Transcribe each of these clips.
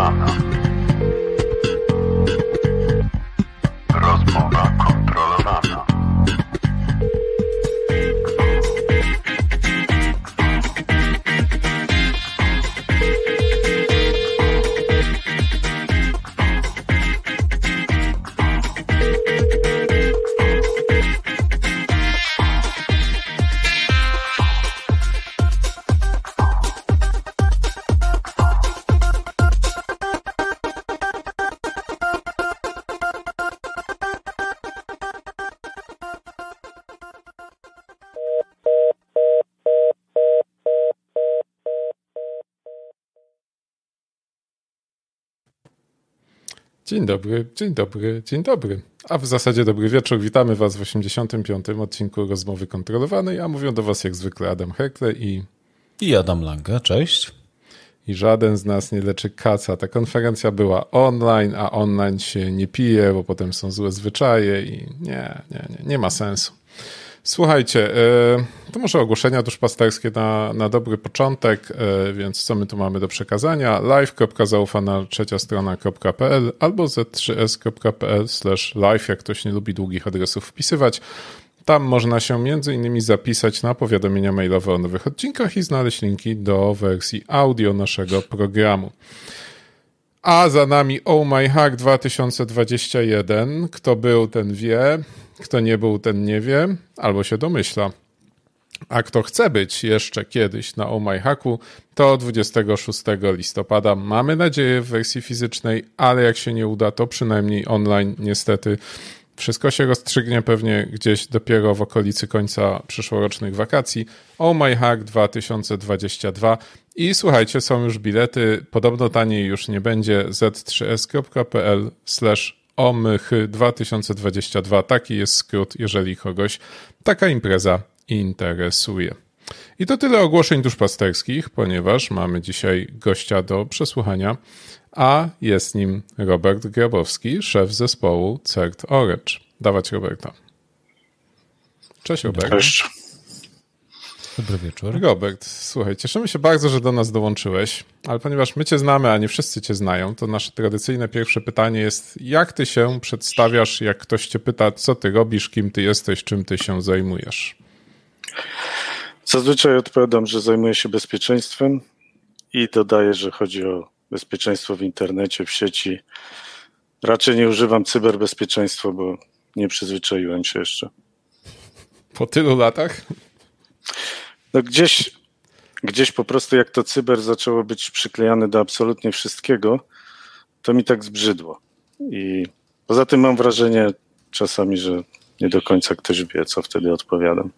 kontrolowana. Rozmowa kontrolowana. Dzień dobry, dzień dobry, dzień dobry. A w zasadzie dobry wieczór. Witamy Was w 85. odcinku Rozmowy Kontrolowanej, a mówią do Was jak zwykle Adam Hekle i Adam Lange. Cześć. I żaden z nas nie leczy kaca. Ta konferencja była online, a online się nie pije, bo potem są złe zwyczaje i nie ma sensu. Słuchajcie, to może ogłoszenia duszpasterskie na dobry początek, więc co my tu mamy do przekazania? live.zaufana3strona.pl albo z3s.pl/live, jak ktoś nie lubi długich adresów wpisywać. Tam można się między innymi zapisać na powiadomienia mailowe o nowych odcinkach i znaleźć linki do wersji audio naszego programu. A za nami Oh My Hack 2021. Kto był, ten wie. Kto nie był, ten nie wie, albo się domyśla. A kto chce być jeszcze kiedyś na Oh My Hacku, to 26 listopada. Mamy nadzieję w wersji fizycznej, ale jak się nie uda, to przynajmniej online niestety. Wszystko się rozstrzygnie pewnie gdzieś dopiero w okolicy końca przyszłorocznych wakacji. Oh My Hack 2022. I słuchajcie, są już bilety. Podobno taniej już nie będzie. z3s.pl/omych2022. Taki jest skrót, jeżeli kogoś taka impreza interesuje. I to tyle ogłoszeń duszpasterskich, ponieważ mamy dzisiaj gościa do przesłuchania, a jest nim Robert Grabowski, szef zespołu CERT Orange. Dawać Roberta. Cześć Robert. Cześć. Dobry wieczór. Robert, słuchaj, cieszymy się bardzo, że do nas dołączyłeś, ale ponieważ my cię znamy, a nie wszyscy cię znają, to nasze tradycyjne pierwsze pytanie jest, jak ty się przedstawiasz, jak ktoś cię pyta, co ty robisz, kim ty jesteś, czym ty się zajmujesz? Zazwyczaj odpowiadam, że zajmuję się bezpieczeństwem i dodaję, że chodzi o bezpieczeństwo w internecie, w sieci. Raczej nie używam cyberbezpieczeństwa, bo nie przyzwyczaiłem się jeszcze. Po tylu latach? No gdzieś po prostu jak to cyber zaczęło być przyklejane do absolutnie wszystkiego, to mi tak zbrzydło. I poza tym mam wrażenie czasami, że nie do końca ktoś wie, co wtedy odpowiadam.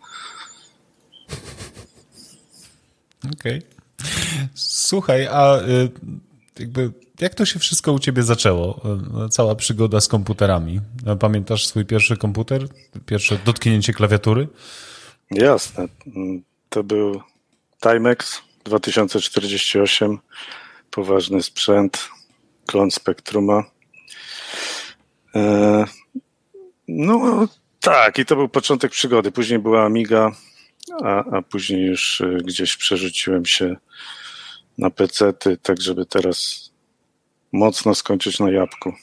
Okej. Słuchaj, a jak to się wszystko u ciebie zaczęło? Cała przygoda z komputerami. Pamiętasz swój pierwszy komputer? Pierwsze dotknięcie klawiatury? Jasne. To był Timex 2048. Poważny sprzęt. Klon Spectruma. No tak, i to był początek przygody. Później była Amiga, a później już gdzieś przerzuciłem się na pecety, tak żeby teraz mocno skończyć na jabłku.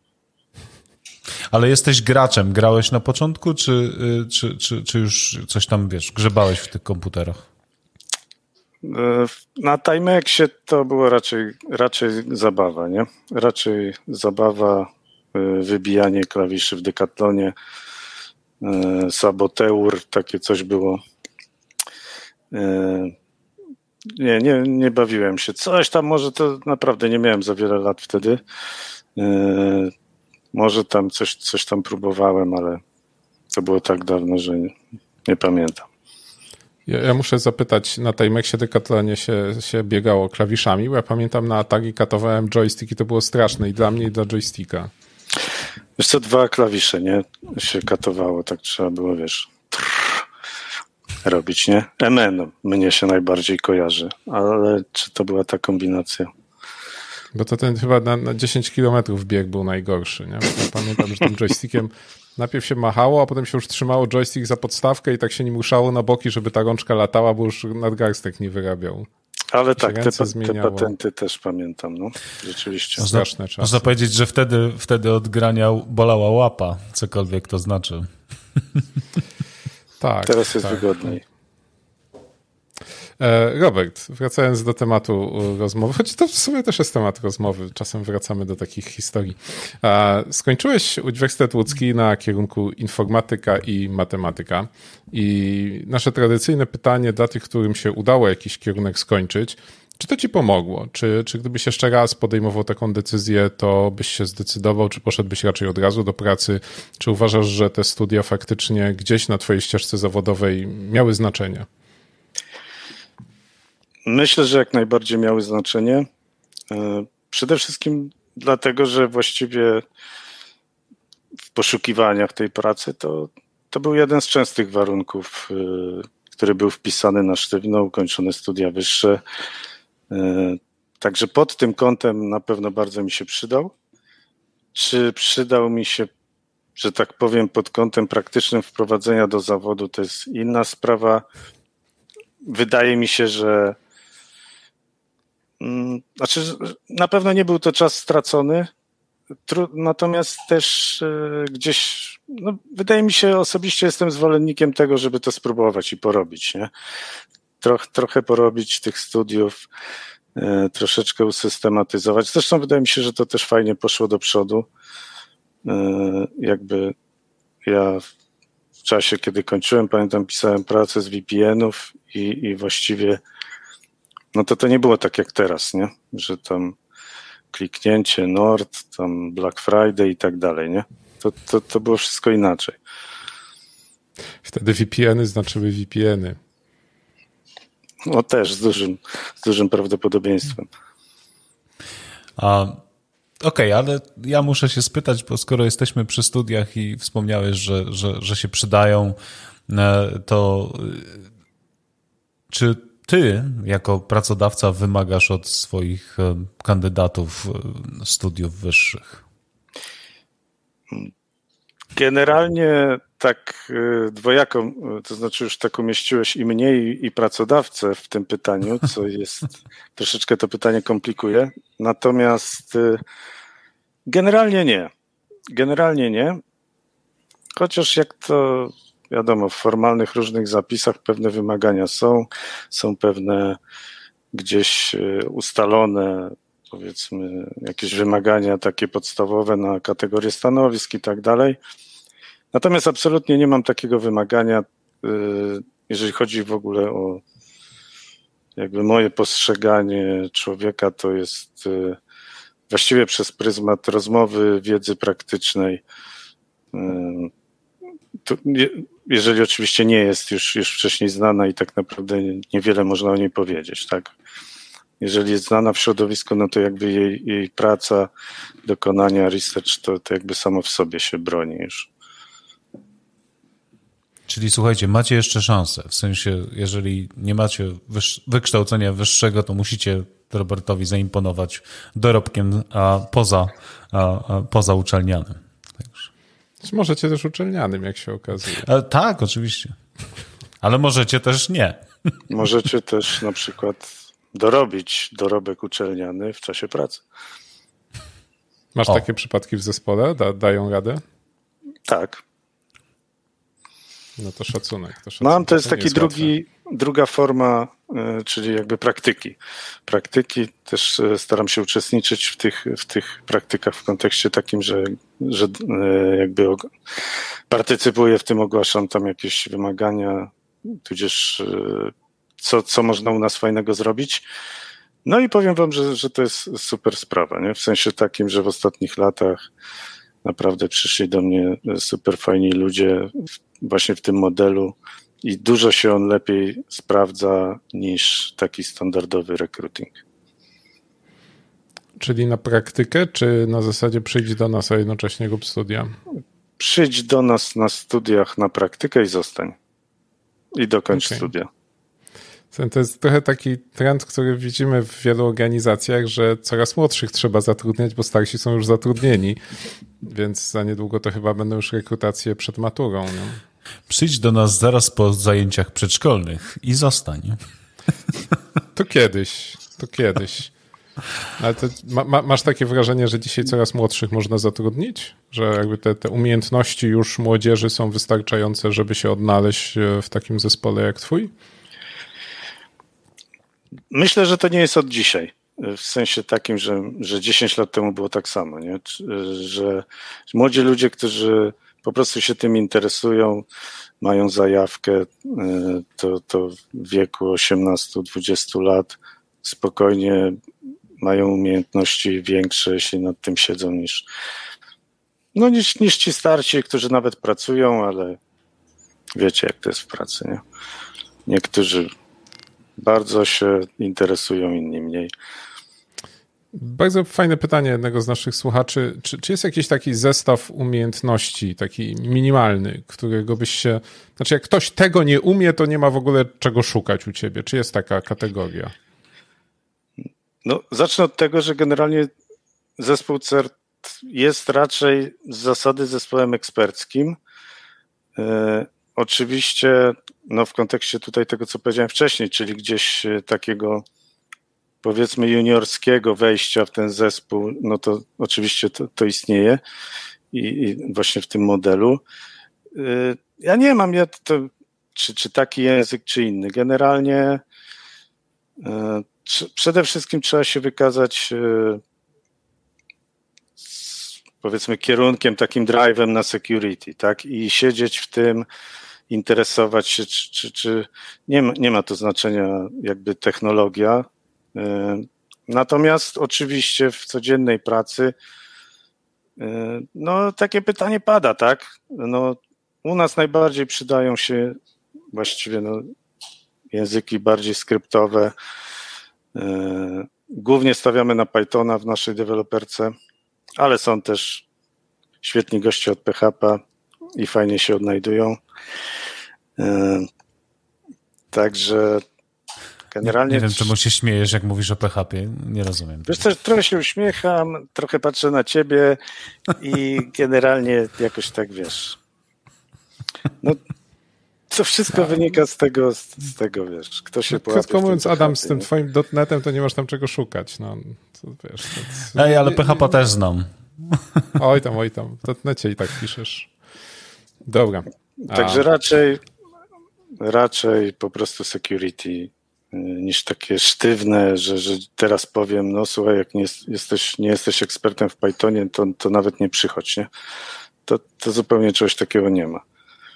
Ale jesteś graczem. Grałeś na początku, czy już coś tam, grzebałeś w tych komputerach? Na Timexie to było raczej zabawa, nie? Raczej zabawa, wybijanie klawiszy w Decathlonie, Saboteur, takie coś było. Nie bawiłem się. Coś tam może to naprawdę nie miałem za wiele lat wtedy. Może tam coś tam próbowałem, ale to było tak dawno, że nie pamiętam. Ja muszę zapytać, na Timexie Decathlonie się biegało klawiszami, bo ja pamiętam na Atari katowałem joystick i to było straszne i dla mnie i dla joysticka. Wiesz co, 2 klawisze, nie? Się katowało, tak trzeba było, robić, nie? MN mnie się najbardziej kojarzy, ale czy to była ta kombinacja? Bo to ten chyba na 10 km bieg był najgorszy, nie? Ja pamiętam, że tym joystickiem najpierw się machało, a potem się już trzymało joystick za podstawkę i tak się nim ruszało na boki, żeby ta rączka latała, bo już nadgarstek nie wyrabiał. Ale tak, te zmieniało. patenty też pamiętam, no. Rzeczywiście. Straszne czasy. Można powiedzieć, że wtedy od grania bolała łapa, cokolwiek to znaczy. Tak. Teraz jest tak. wygodniej. Robert, wracając do tematu rozmowy, choć to w sumie też jest temat rozmowy, czasem wracamy do takich historii. Skończyłeś Uniwersytet Łódzki na kierunku informatyka i matematyka i nasze tradycyjne pytanie dla tych, którym się udało jakiś kierunek skończyć, czy to ci pomogło? Czy gdybyś jeszcze raz podejmował taką decyzję, to byś się zdecydował, czy poszedłbyś raczej od razu do pracy? Czy uważasz, że te studia faktycznie gdzieś na twojej ścieżce zawodowej miały znaczenie? Myślę, że jak najbardziej miały znaczenie. Przede wszystkim dlatego, że właściwie w poszukiwaniach tej pracy to był jeden z częstych warunków, który był wpisany na sztywno, ukończone studia wyższe. Także pod tym kątem na pewno bardzo mi się przydał. Czy przydał mi się, że tak powiem, pod kątem praktycznym wprowadzenia do zawodu, to jest inna sprawa. Wydaje mi się, że na pewno nie był to czas stracony, natomiast też gdzieś, wydaje mi się, osobiście jestem zwolennikiem tego, żeby to spróbować i porobić, nie? Trochę porobić tych studiów, troszeczkę usystematyzować. Zresztą wydaje mi się, że to też fajnie poszło do przodu. Jakby ja w czasie, kiedy kończyłem, pamiętam, pisałem pracę z VPN-ów i właściwie to nie było tak jak teraz, nie? Że tam kliknięcie Nord, tam Black Friday i tak dalej, nie? To było wszystko inaczej. Wtedy VPN-y znaczyły VPN-y. No też z dużym prawdopodobieństwem. Okej, ale ja muszę się spytać, bo skoro jesteśmy przy studiach i wspomniałeś, że się przydają, to czy ty jako pracodawca wymagasz od swoich kandydatów studiów wyższych? Generalnie tak dwojako, to znaczy już tak umieściłeś i mnie, i pracodawcę w tym pytaniu, co jest troszeczkę to pytanie komplikuje. Natomiast generalnie nie. Generalnie nie. Chociaż jak to wiadomo, w formalnych różnych zapisach pewne wymagania są pewne gdzieś ustalone, powiedzmy, jakieś wymagania takie podstawowe na kategorię stanowisk i tak dalej. Natomiast absolutnie nie mam takiego wymagania, jeżeli chodzi w ogóle o jakby moje postrzeganie człowieka, to jest właściwie przez pryzmat rozmowy, wiedzy praktycznej. Jeżeli oczywiście nie jest już wcześniej znana i tak naprawdę niewiele można o niej powiedzieć, tak? Jeżeli jest znana w środowisku, no to jakby jej praca, dokonania research, to jakby samo w sobie się broni już. Czyli słuchajcie, macie jeszcze szansę. W sensie, jeżeli nie macie wykształcenia wyższego, to musicie Robertowi zaimponować dorobkiem poza uczelnianym. Także. Możecie też uczelnianym, jak się okazuje. Tak, oczywiście. Ale możecie też nie. Możecie też na przykład dorobić dorobek uczelniany w czasie pracy. Masz takie przypadki w zespole? Dają radę? Tak. No to szacunek. To jest taki druga forma, czyli jakby praktyki. Praktyki też staram się uczestniczyć w tych praktykach w kontekście takim, że jakby partycypuję w tym, ogłaszam tam jakieś wymagania, tudzież co można u nas fajnego zrobić. No i powiem wam, że to jest super sprawa, nie? W sensie takim, że w ostatnich latach naprawdę przyszli do mnie super fajni ludzie właśnie w tym modelu i dużo się on lepiej sprawdza niż taki standardowy recruiting. Czyli na praktykę, czy na zasadzie przyjdź do nas, a jednocześnie rób studia? Przyjdź do nas na studiach na praktykę i zostań. I dokończ studia. To jest trochę taki trend, który widzimy w wielu organizacjach, że coraz młodszych trzeba zatrudniać, bo starsi są już zatrudnieni, więc za niedługo to chyba będą już rekrutacje przed maturą. No. Przyjdź do nas zaraz po zajęciach przedszkolnych i zostań. To kiedyś. Ale masz takie wrażenie, że dzisiaj coraz młodszych można zatrudnić? Że jakby te umiejętności już młodzieży są wystarczające, żeby się odnaleźć w takim zespole jak twój? Myślę, że to nie jest od dzisiaj. W sensie takim, że 10 lat temu było tak samo, nie? Że młodzi ludzie, którzy po prostu się tym interesują, mają zajawkę, to w wieku 18-20 lat spokojnie mają umiejętności większe, jeśli nad tym siedzą, niż ci starsi, którzy nawet pracują, ale wiecie, jak to jest w pracy, nie? Niektórzy bardzo się interesują, inni mniej. Bardzo fajne pytanie jednego z naszych słuchaczy. Czy jest jakiś taki zestaw umiejętności, taki minimalny, którego byś się... Znaczy, jak ktoś tego nie umie, to nie ma w ogóle czego szukać u ciebie. Czy jest taka kategoria? No, zacznę od tego, że generalnie zespół CERT jest raczej z zasady zespołem eksperckim. Oczywiście w kontekście tutaj tego, co powiedziałem wcześniej, czyli gdzieś takiego powiedzmy juniorskiego wejścia w ten zespół, no to oczywiście to istnieje i właśnie w tym modelu. Ja nie mam, czy taki język, czy inny. Generalnie przede wszystkim trzeba się wykazać powiedzmy kierunkiem, takim drive'em na security, tak? I siedzieć w tym, interesować się, czy nie ma to znaczenia jakby technologia. Natomiast oczywiście w codziennej pracy takie pytanie pada, tak? U nas najbardziej przydają się właściwie języki bardziej skryptowe. Głównie stawiamy na Pythona w naszej deweloperce, ale są też świetni goście od PHP i fajnie się odnajdują. Także generalnie... Nie wiem, czemu się śmiejesz, jak mówisz o PHP. Nie rozumiem. Wiesz co, trochę się uśmiecham, trochę patrzę na ciebie i generalnie jakoś tak, wiesz... To wszystko wynika z tego, wiesz, kto się połapie. Krótko mówiąc, Adam, z tym twoim .NET-em to nie masz tam czego szukać. Wiesz, Ej, ale PHP też znam. Oj tam. W .NETcie i tak piszesz. Dobra. Także raczej po prostu security niż takie sztywne, że teraz powiem, słuchaj, jak nie jesteś ekspertem w Pythonie, to nawet nie przychodź, nie? To zupełnie czegoś takiego nie ma.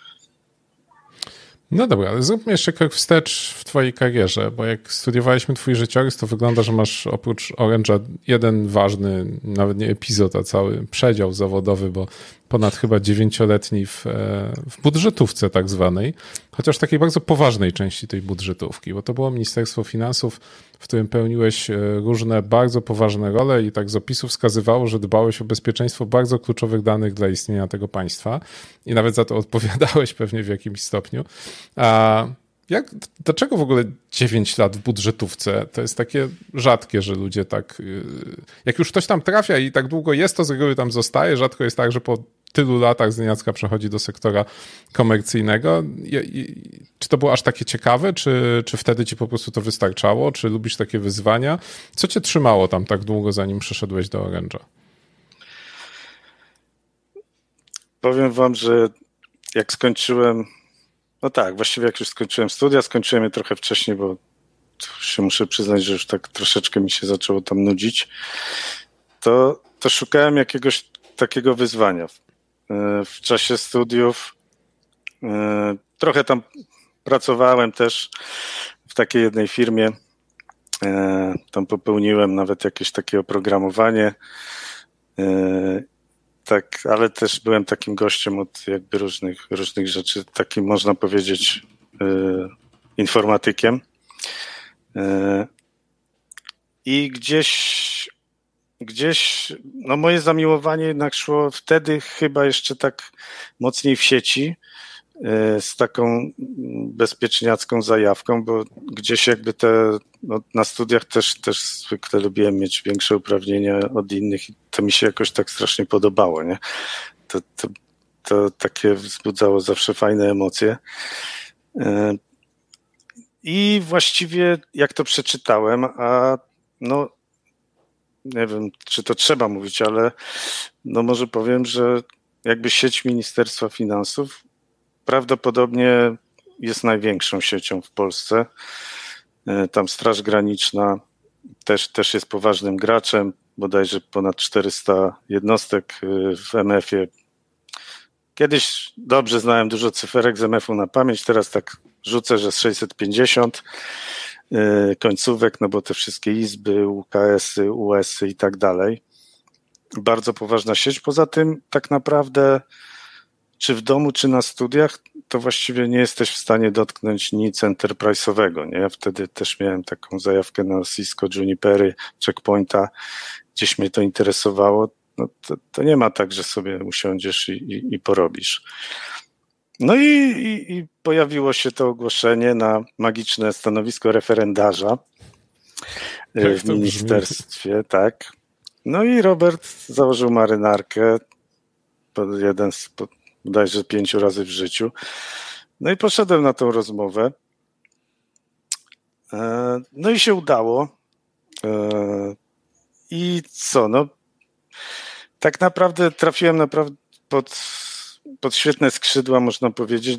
No dobra, ale zróbmy jeszcze krok wstecz w twojej karierze, bo jak studiowaliśmy twój życiorys, to wygląda, że masz oprócz Orange'a jeden ważny, nawet nie epizod, a cały przedział zawodowy, bo ponad chyba 9-letni w budżetówce tak zwanej, chociaż takiej bardzo poważnej części tej budżetówki, bo to było Ministerstwo Finansów, w którym pełniłeś różne bardzo poważne role i tak z opisu wskazywało, że dbałeś o bezpieczeństwo bardzo kluczowych danych dla istnienia tego państwa i nawet za to odpowiadałeś pewnie w jakimś stopniu. Dlaczego w ogóle 9 lat w budżetówce? To jest takie rzadkie, że ludzie tak... Jak już ktoś tam trafia i tak długo jest, to z reguły tam zostaje. Rzadko jest tak, że po tylu latach znienacka przechodzi do sektora komercyjnego. Czy to było aż takie ciekawe? Czy wtedy ci po prostu to wystarczało? Czy lubisz takie wyzwania? Co cię trzymało tam tak długo, zanim przeszedłeś do Orange'a? Powiem wam, że jak skończyłem... właściwie jak już skończyłem studia, skończyłem je trochę wcześniej, bo się muszę przyznać, że już tak troszeczkę mi się zaczęło tam nudzić, to szukałem jakiegoś takiego wyzwania. W czasie studiów trochę tam pracowałem też w takiej jednej firmie, tam popełniłem nawet jakieś takie oprogramowanie, tak, ale też byłem takim gościem od jakby różnych rzeczy, takim można powiedzieć informatykiem. I gdzieś moje zamiłowanie jednak szło wtedy chyba jeszcze tak mocniej w sieci, z taką bezpieczniacką zajawką, bo gdzieś jakby na studiach też zwykle lubiłem mieć większe uprawnienia od innych i to mi się jakoś tak strasznie podobało, nie? To takie wzbudzało zawsze fajne emocje. I właściwie jak to przeczytałem, a no nie wiem, czy to trzeba mówić, ale no może powiem, że jakby sieć Ministerstwa Finansów prawdopodobnie jest największą siecią w Polsce. Tam Straż Graniczna też jest poważnym graczem, bodajże ponad 400 jednostek w MF-ie. Kiedyś dobrze znałem dużo cyferek z MF-u na pamięć, teraz tak rzucę, że z 650 końcówek, no bo te wszystkie izby, UKS-y, US-y i tak dalej. Bardzo poważna sieć. Poza tym tak naprawdę czy w domu, czy na studiach, to właściwie nie jesteś w stanie dotknąć nic enterprise'owego, nie? Ja wtedy też miałem taką zajawkę na Cisco, Junipery, Checkpointa, gdzieś mnie to interesowało. No to nie ma tak, że sobie usiądziesz i porobisz. No i pojawiło się to ogłoszenie na magiczne stanowisko referendarza w ministerstwie, tak. No i Robert założył marynarkę, jeden z bodajże 5 razy w życiu. No i poszedłem na tą rozmowę. No i się udało. I co, no tak naprawdę trafiłem pod świetne skrzydła, można powiedzieć,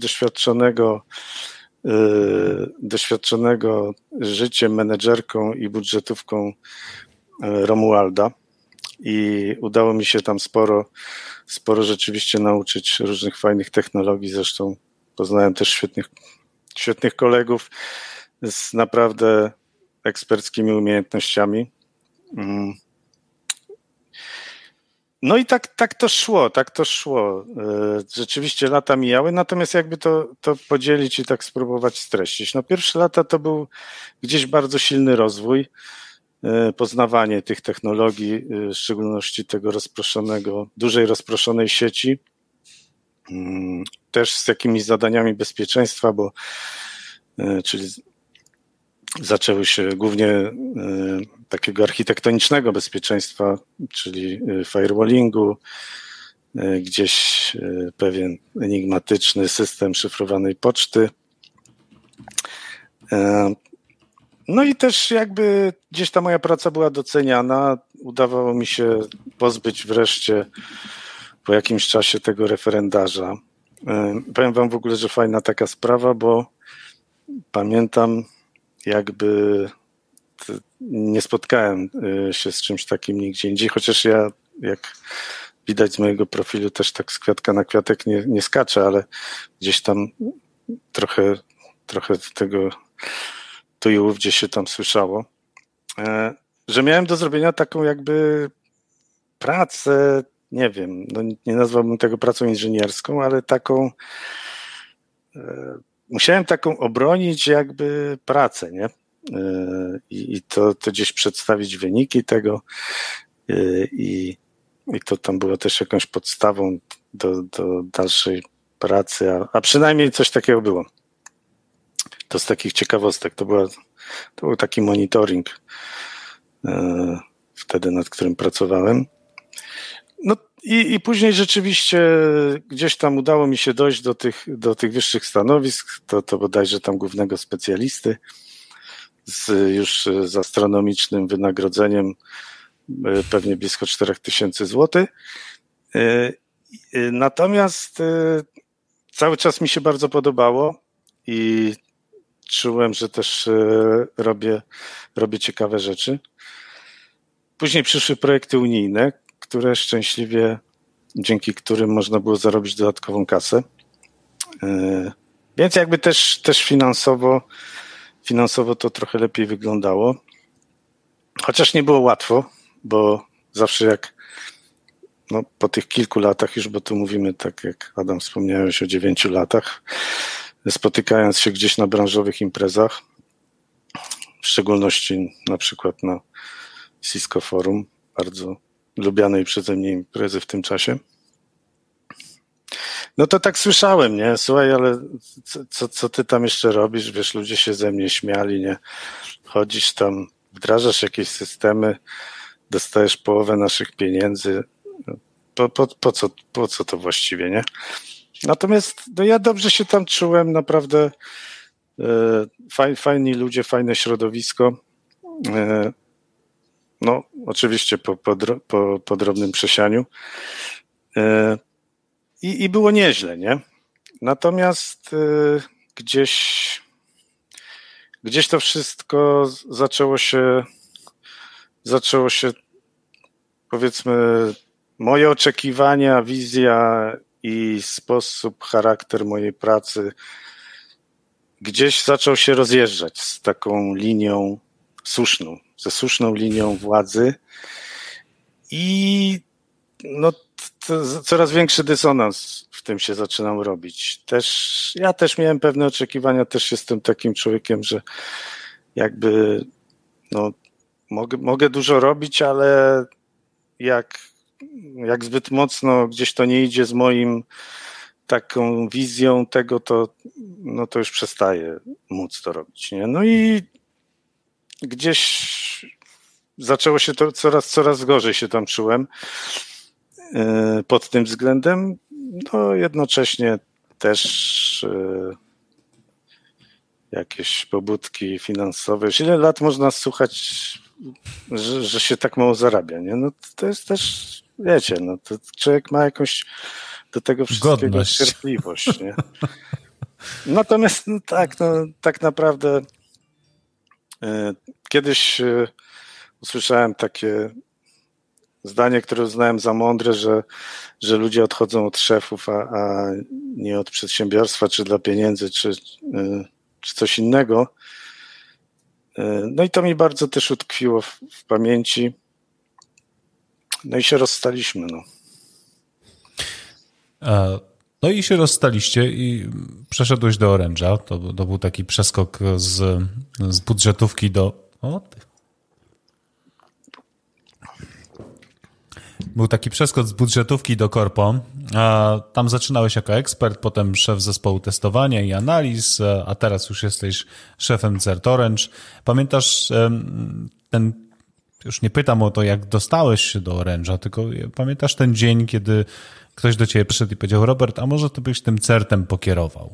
doświadczonego życiem, menedżerką i budżetówką Romualda. I udało mi się tam sporo rzeczywiście nauczyć różnych fajnych technologii. Zresztą poznałem też świetnych kolegów z naprawdę eksperckimi umiejętnościami. No i tak to szło. Rzeczywiście lata mijały, natomiast jakby to podzielić i tak spróbować streścić. No pierwsze lata to był gdzieś bardzo silny rozwój, poznawanie tych technologii, w szczególności tego dużej rozproszonej sieci, też z jakimiś zadaniami bezpieczeństwa, czyli zaczęły się głównie takiego architektonicznego bezpieczeństwa, czyli firewallingu, gdzieś pewien enigmatyczny system szyfrowanej poczty. No i też jakby gdzieś ta moja praca była doceniana. Udawało mi się pozbyć wreszcie po jakimś czasie tego referendarza. Powiem wam w ogóle, że fajna taka sprawa, bo pamiętam jakby nie spotkałem się z czymś takim nigdzie indziej, chociaż ja, jak widać z mojego profilu, też tak z kwiatka na kwiatek nie skaczę, ale gdzieś tam trochę tego tu i ówdzie się tam słyszało, że miałem do zrobienia taką jakby pracę, nie wiem, no nie nazwałbym tego pracą inżynierską, ale taką musiałem taką obronić jakby pracę, nie? I to gdzieś przedstawić wyniki tego i to tam było też jakąś podstawą do dalszej pracy, a przynajmniej coś takiego było. To z takich ciekawostek, to był taki monitoring wtedy, nad którym pracowałem. No i później rzeczywiście gdzieś tam udało mi się dojść do tych wyższych stanowisk, to bodajże tam głównego specjalisty już z astronomicznym wynagrodzeniem, pewnie blisko 4000 zł. Natomiast cały czas mi się bardzo podobało i czułem, że też robię ciekawe rzeczy. Później przyszły projekty unijne, które szczęśliwie, dzięki którym można było zarobić dodatkową kasę. Więc jakby też finansowo to trochę lepiej wyglądało. Chociaż nie było łatwo, bo zawsze po tych kilku latach już, bo tu mówimy, tak jak Adam wspomniałeś, o 9 latach, spotykając się gdzieś na branżowych imprezach, w szczególności na przykład na Cisco Forum, bardzo lubianej przeze mnie imprezy w tym czasie. No to tak słyszałem, nie? Słuchaj, ale co ty tam jeszcze robisz? Wiesz, ludzie się ze mnie śmiali, nie? Chodzisz tam, wdrażasz jakieś systemy, dostajesz połowę naszych pieniędzy. Po co to właściwie, nie? Natomiast ja dobrze się tam czułem, naprawdę Fajni ludzie, fajne środowisko. No, oczywiście po drobnym przesianiu. I było nieźle, nie? Natomiast gdzieś to wszystko zaczęło się, powiedzmy, moje oczekiwania, wizja i sposób, charakter mojej pracy gdzieś zaczął się rozjeżdżać z taką linią słuszną, ze słuszną linią władzy i no, coraz większy dysonans w tym się zaczynam robić. Ja też miałem pewne oczekiwania, też jestem takim człowiekiem, że jakby no, mogę dużo robić, ale jak zbyt mocno gdzieś to nie idzie z moim taką wizją tego, to już przestaję móc to robić. Nie? No i gdzieś zaczęło się to coraz gorzej się tam czułem pod tym względem. No jednocześnie też jakieś pobudki finansowe. Już ile lat można słuchać, że się tak mało zarabia, nie? No to jest też, wiecie, no to człowiek ma jakąś do tego wszystkiego godność, cierpliwość, nie? Natomiast tak naprawdę kiedyś usłyszałem takie zdanie, które uznałem za mądre, że ludzie odchodzą od szefów, a nie od przedsiębiorstwa, czy dla pieniędzy, czy coś innego. No i to mi bardzo też utkwiło w pamięci. No i się rozstaliśmy. No i się rozstaliście i przeszedłeś do Orange'a. To był taki przeskok z budżetówki do... Był taki przeskok z budżetówki do korpo. Tam zaczynałeś jako ekspert, potem szef zespołu testowania i analiz, a teraz już jesteś szefem CERT Orange. Pamiętasz już nie pytam o to, jak dostałeś się do Orange'a, tylko pamiętasz ten dzień, kiedy ktoś do ciebie przyszedł i powiedział: Robert, a może ty byś tym CERT-em pokierował?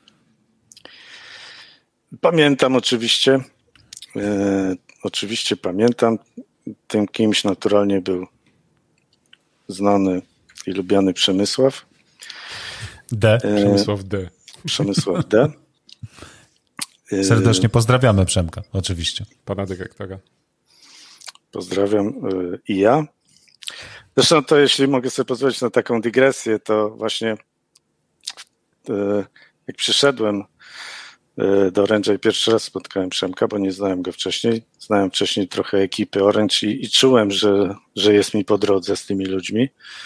Pamiętam oczywiście. Oczywiście pamiętam. Tym kimś naturalnie był znany i lubiany Przemysław. Przemysław D. Przemysław D. Serdecznie pozdrawiamy Przemka, oczywiście. Pana dyrektora. Pozdrawiam i ja. Zresztą to, jeśli mogę sobie pozwolić na taką dygresję, to właśnie jak przyszedłem do Orange'a i pierwszy raz spotkałem Przemka, bo nie znałem go wcześniej. Znałem wcześniej trochę ekipy Orange i czułem, że jest mi po drodze z tymi ludźmi.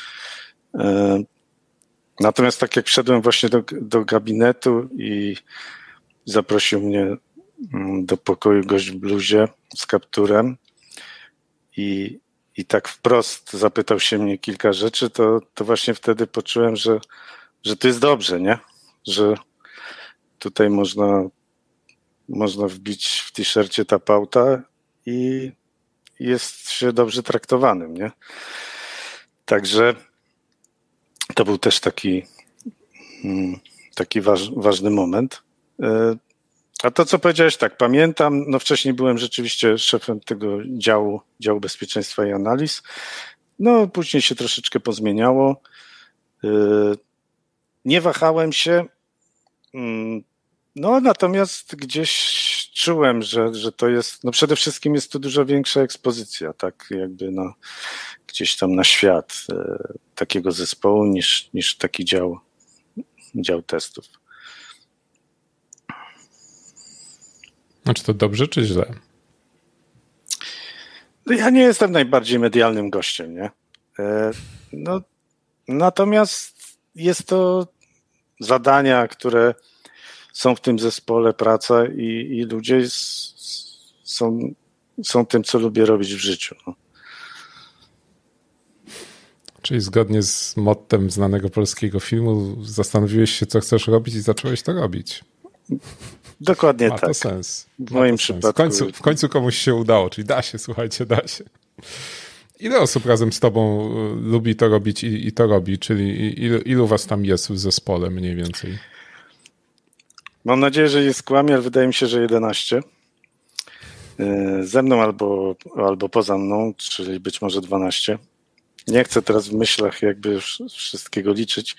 Natomiast tak jak wszedłem właśnie do gabinetu i zaprosił mnie do pokoju gość w bluzie z kapturem i tak wprost zapytał się mnie kilka rzeczy, to właśnie wtedy poczułem, że to jest dobrze, nie? Że tutaj można wbić w t-shircie tapauta i jest się dobrze traktowanym, nie? Także to był też taki ważny moment. A to, co powiedziałeś, tak, pamiętam, no wcześniej byłem rzeczywiście szefem tego działu bezpieczeństwa i analiz. No później się troszeczkę pozmieniało. Nie wahałem się, no natomiast gdzieś czułem, że to jest, no przede wszystkim jest tu dużo większa ekspozycja, tak jakby gdzieś tam na świat takiego zespołu niż taki dział testów. A czy to dobrze, czy źle? Ja nie jestem najbardziej medialnym gościem, nie? No, natomiast jest to zadania, które są w tym zespole, praca i ludzie są tym, co lubię robić w życiu. No. Czyli zgodnie z mottem znanego polskiego filmu zastanowiłeś się, co chcesz robić i zacząłeś to robić. Dokładnie Ma tak. to sens. W moim przypadku. W końcu komuś się udało, czyli da się, słuchajcie, da się. Ile osób razem z tobą lubi to robić i to robi? Czyli ilu was tam jest w zespole mniej więcej? Mam nadzieję, że nie skłamie, ale wydaje mi się, że 11. Ze mną albo poza mną, czyli być może 12. Nie chcę teraz w myślach jakby wszystkiego liczyć.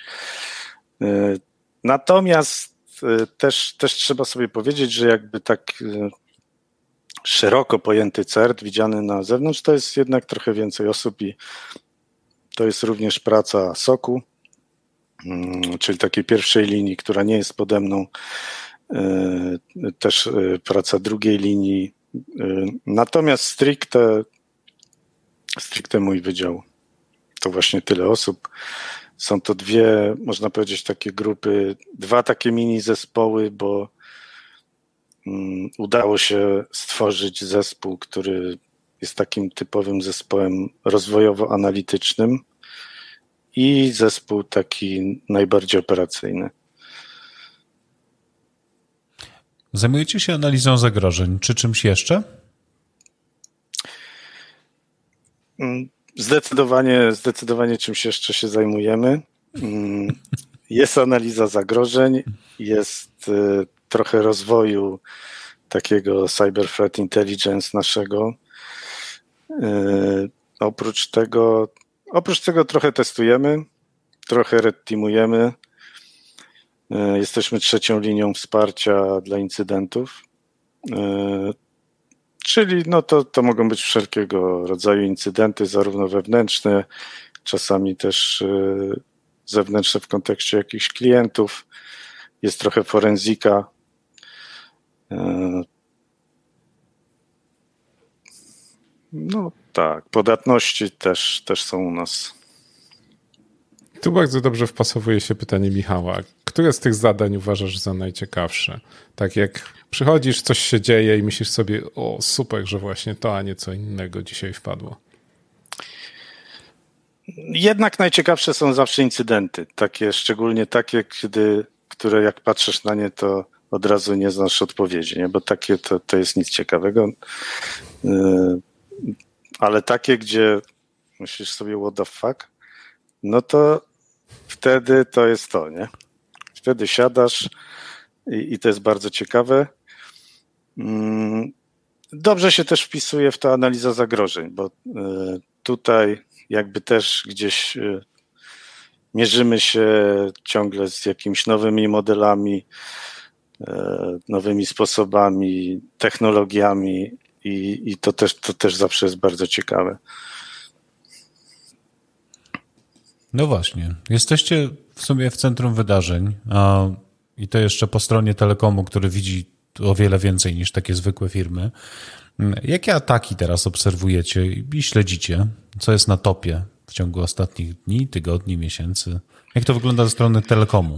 Natomiast też trzeba sobie powiedzieć, że jakby tak szeroko pojęty CERT widziany na zewnątrz to jest jednak trochę więcej osób i to jest również praca SOK-u, czyli takiej pierwszej linii, która nie jest pode mną, też praca drugiej linii. Natomiast stricte mój wydział to właśnie tyle osób. Są to dwie, można powiedzieć, takie grupy, dwa takie mini zespoły, bo udało się stworzyć zespół, który jest takim typowym zespołem rozwojowo-analitycznym i zespół taki najbardziej operacyjny. Zajmujecie się analizą zagrożeń, czy czymś jeszcze? Zdecydowanie czymś jeszcze się zajmujemy. Jest analiza zagrożeń, jest trochę rozwoju takiego cyber threat intelligence naszego. Oprócz tego trochę testujemy, trochę red teamujemy. Jesteśmy trzecią linią wsparcia dla incydentów. Czyli no to mogą być wszelkiego rodzaju incydenty, zarówno wewnętrzne, czasami też zewnętrzne w kontekście jakichś klientów. Jest trochę forenzika. No tak, podatności też są u nas. Tu bardzo dobrze wpasowuje się pytanie Michała. Które z tych zadań uważasz za najciekawsze? Tak jak przychodzisz, coś się dzieje i myślisz sobie, o super, że właśnie to, a nie co innego dzisiaj wpadło. Jednak najciekawsze są zawsze incydenty. Szczególnie takie, które jak patrzysz na nie, to od razu nie znasz odpowiedzi, nie? Bo takie to jest nic ciekawego. Ale takie, gdzie myślisz sobie what the fuck, no to wtedy to jest to, nie? Wtedy siadasz i to jest bardzo ciekawe. Dobrze się też wpisuje w to analiza zagrożeń, bo tutaj jakby też gdzieś mierzymy się ciągle z jakimiś nowymi modelami, nowymi sposobami, technologiami i to też zawsze jest bardzo ciekawe. No właśnie. Jesteście w sumie w centrum wydarzeń i to jeszcze po stronie Telekomu, który widzi o wiele więcej niż takie zwykłe firmy. Jakie ataki teraz obserwujecie i śledzicie? Co jest na topie w ciągu ostatnich dni, tygodni, miesięcy? Jak to wygląda ze strony Telekomu?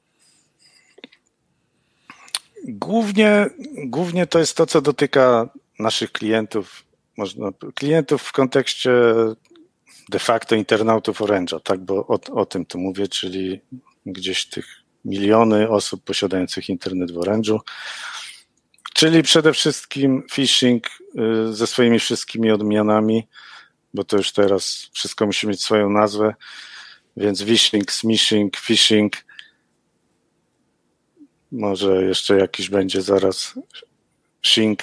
Głównie to jest to, co dotyka naszych klientów. Klientów w kontekście de facto internautów Orange'a, tak, bo o tym tu mówię, czyli gdzieś tych miliony osób posiadających internet w Orange'u, czyli przede wszystkim phishing ze swoimi wszystkimi odmianami, bo to już teraz wszystko musi mieć swoją nazwę, więc vishing, smishing, phishing, może jeszcze jakiś będzie zaraz shing.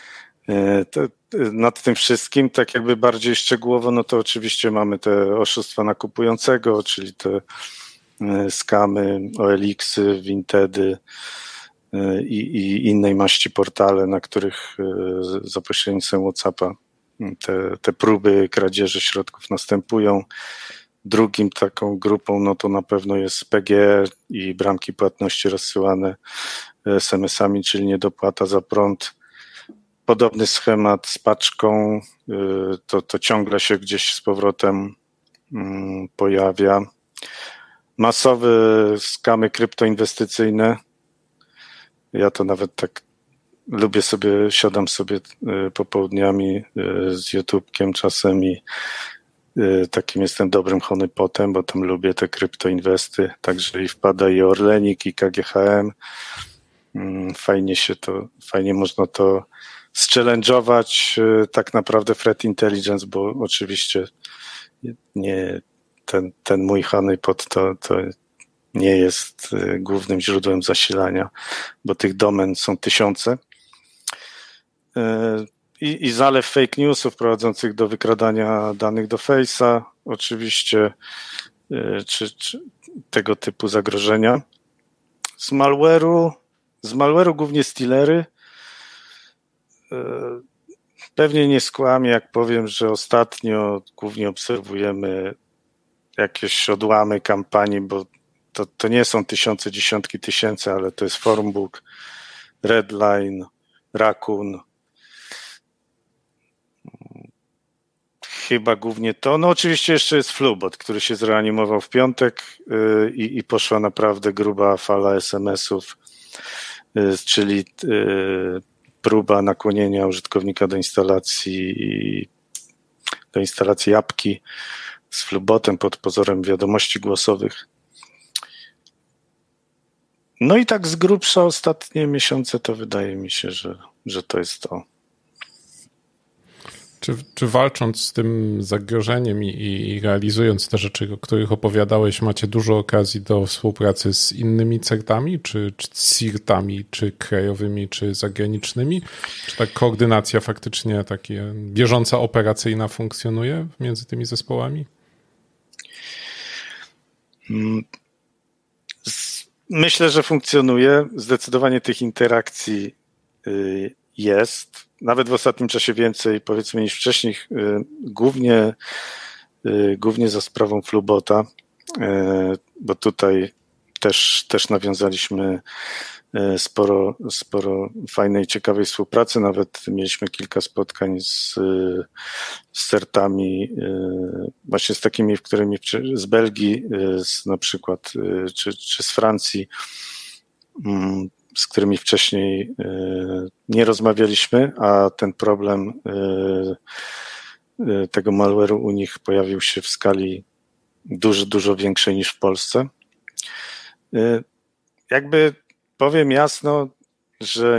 Nad tym wszystkim, tak jakby bardziej szczegółowo, no to oczywiście mamy te oszustwa na kupującego, czyli te skamy, OLX-y, Wintedy i innej maści portale, na których za pośrednictwem WhatsAppa te próby kradzieży środków następują. Drugim taką grupą, no to na pewno jest PGE i bramki płatności rozsyłane SMS-ami, czyli niedopłata za prąd. Podobny schemat z paczką, to ciągle się gdzieś z powrotem pojawia. Masowe skamy kryptoinwestycyjne. Ja to nawet tak lubię siadam sobie popołudniami z YouTubekiem czasem i takim jestem dobrym honeypotem, bo tam lubię te kryptoinwesty, także i wpada i Orlenik, i KGHM. Fajnie można to zchallenge'ować tak naprawdę threat intelligence, bo oczywiście nie ten mój honeypot to nie jest głównym źródłem zasilania, bo tych domen są tysiące. I zalew fake newsów prowadzących do wykradania danych do Face'a, oczywiście, czy tego typu zagrożenia. Z malware'u głównie stealery. Pewnie nie skłamię, jak powiem, że ostatnio głównie obserwujemy jakieś odłamy kampanii, bo to nie są tysiące, dziesiątki tysięcy, ale to jest Formbook, Redline, Raccoon. Chyba głównie to. No oczywiście jeszcze jest Flubot, który się zreanimował w piątek i poszła naprawdę gruba fala SMS-ów, czyli próba nakłonienia użytkownika do instalacji apki z Flubotem pod pozorem wiadomości głosowych. No i tak z grubsza ostatnie miesiące to wydaje mi się, że to jest to. Czy walcząc z tym zagrożeniem i realizując te rzeczy, o których opowiadałeś, macie dużo okazji do współpracy z innymi CERT-ami, czy CIRT-ami, czy krajowymi, czy zagranicznymi? Czy ta koordynacja faktycznie taka bieżąca, operacyjna funkcjonuje między tymi zespołami? Myślę, że funkcjonuje. Zdecydowanie tych interakcji jest. Nawet w ostatnim czasie więcej, powiedzmy, niż wcześniej. Głównie za sprawą Flubota, bo tutaj też nawiązaliśmy sporo fajnej, ciekawej współpracy. Nawet mieliśmy kilka spotkań z CERT-ami, właśnie z takimi, z Belgii, na przykład, czy z Francji, z którymi wcześniej nie rozmawialiśmy, a ten problem tego malware'u u nich pojawił się w skali dużo większej niż w Polsce. Jakby powiem jasno, że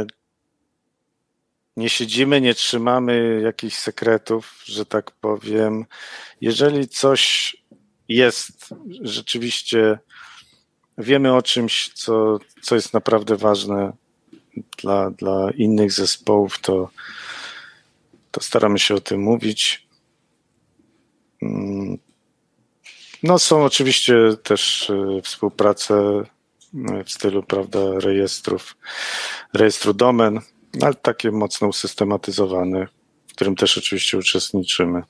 nie siedzimy, nie trzymamy jakichś sekretów, że tak powiem. Jeżeli coś jest rzeczywiście, wiemy o czymś, co jest naprawdę ważne dla innych zespołów, to staramy się o tym mówić. No są oczywiście też współprace w stylu, prawda, rejestru domen, ale takie mocno usystematyzowane, w którym też oczywiście uczestniczymy.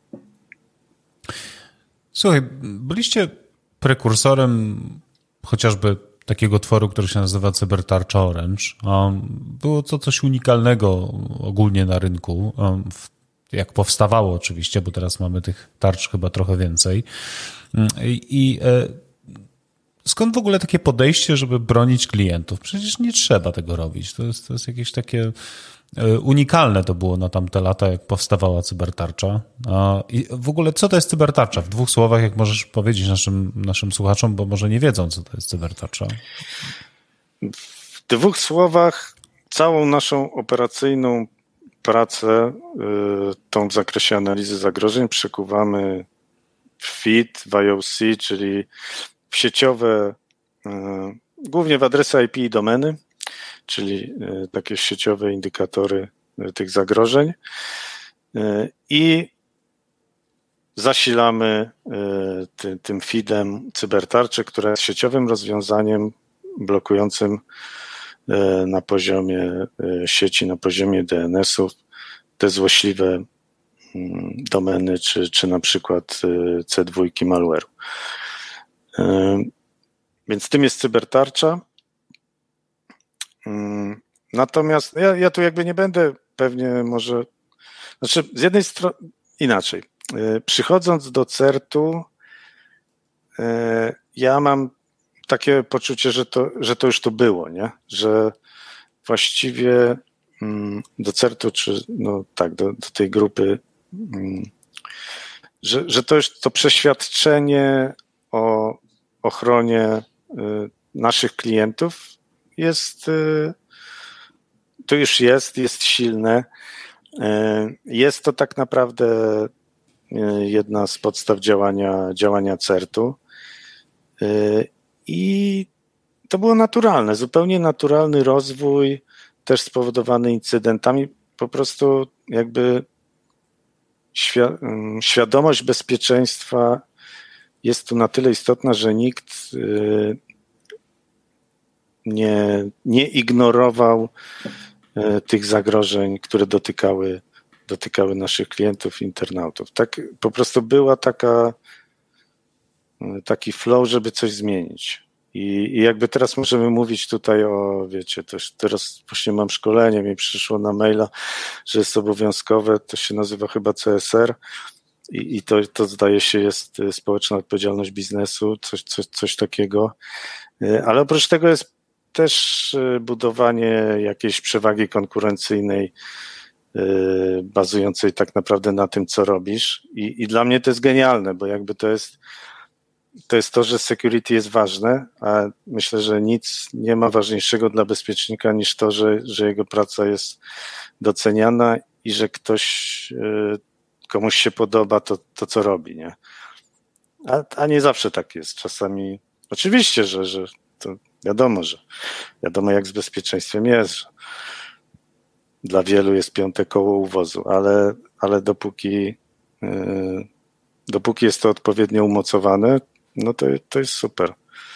Słuchaj, byliście prekursorem chociażby takiego tworu, który się nazywa Cybertarcza Orange. Było to coś unikalnego ogólnie na rynku, jak powstawało oczywiście, bo teraz mamy tych tarcz chyba trochę więcej. I skąd w ogóle takie podejście, żeby bronić klientów? Przecież nie trzeba tego robić. To jest jakieś takie unikalne to było na tamte lata, jak powstawała cybertarcza. I w ogóle co to jest cybertarcza? W 2 słowach, jak możesz powiedzieć naszym słuchaczom, bo może nie wiedzą, co to jest cybertarcza. W 2 słowach całą naszą operacyjną pracę, tą w zakresie analizy zagrożeń, przekuwamy w FID, w IOC, czyli w sieciowe, głównie w adresy IP i domeny, czyli takie sieciowe indykatory tych zagrożeń, i zasilamy tym feedem cybertarczę, która jest sieciowym rozwiązaniem blokującym na poziomie sieci, na poziomie DNS-ów te złośliwe domeny, czy na przykład C2 malware'u. Więc tym jest cybertarcza. Natomiast ja tu jakby nie będę pewnie może... Znaczy z jednej strony inaczej. Przychodząc do CERT-u, ja mam takie poczucie, że to już tu było, nie? Że właściwie do CERT-u, czy no tak, do tej grupy, że to już to przeświadczenie o ochronie naszych klientów to już jest silne. Jest to tak naprawdę jedna z podstaw działania CERT-u. I to było naturalne, zupełnie naturalny rozwój, też spowodowany incydentami. Po prostu jakby świadomość bezpieczeństwa jest tu na tyle istotna, że nikt nie ignorował tych zagrożeń, które dotykały naszych klientów, internautów. Tak po prostu była taki flow, żeby coś zmienić. I jakby teraz możemy mówić tutaj wiecie, teraz właśnie mam szkolenie, mi przyszło na maila, że jest obowiązkowe, to się nazywa chyba CSR i to zdaje się jest społeczna odpowiedzialność biznesu, coś takiego. Ale oprócz tego jest też budowanie jakiejś przewagi konkurencyjnej bazującej tak naprawdę na tym, co robisz. I dla mnie to jest genialne, bo jakby to jest to, że security jest ważne, a myślę, że nic nie ma ważniejszego dla bezpiecznika niż to, że jego praca jest doceniana i że komuś się podoba to co robi, nie? A nie zawsze tak jest. Czasami oczywiście, że to wiadomo jak z bezpieczeństwem jest, że dla wielu jest piąte koło u wozu, ale dopóki jest to odpowiednio umocowane, no to jest super.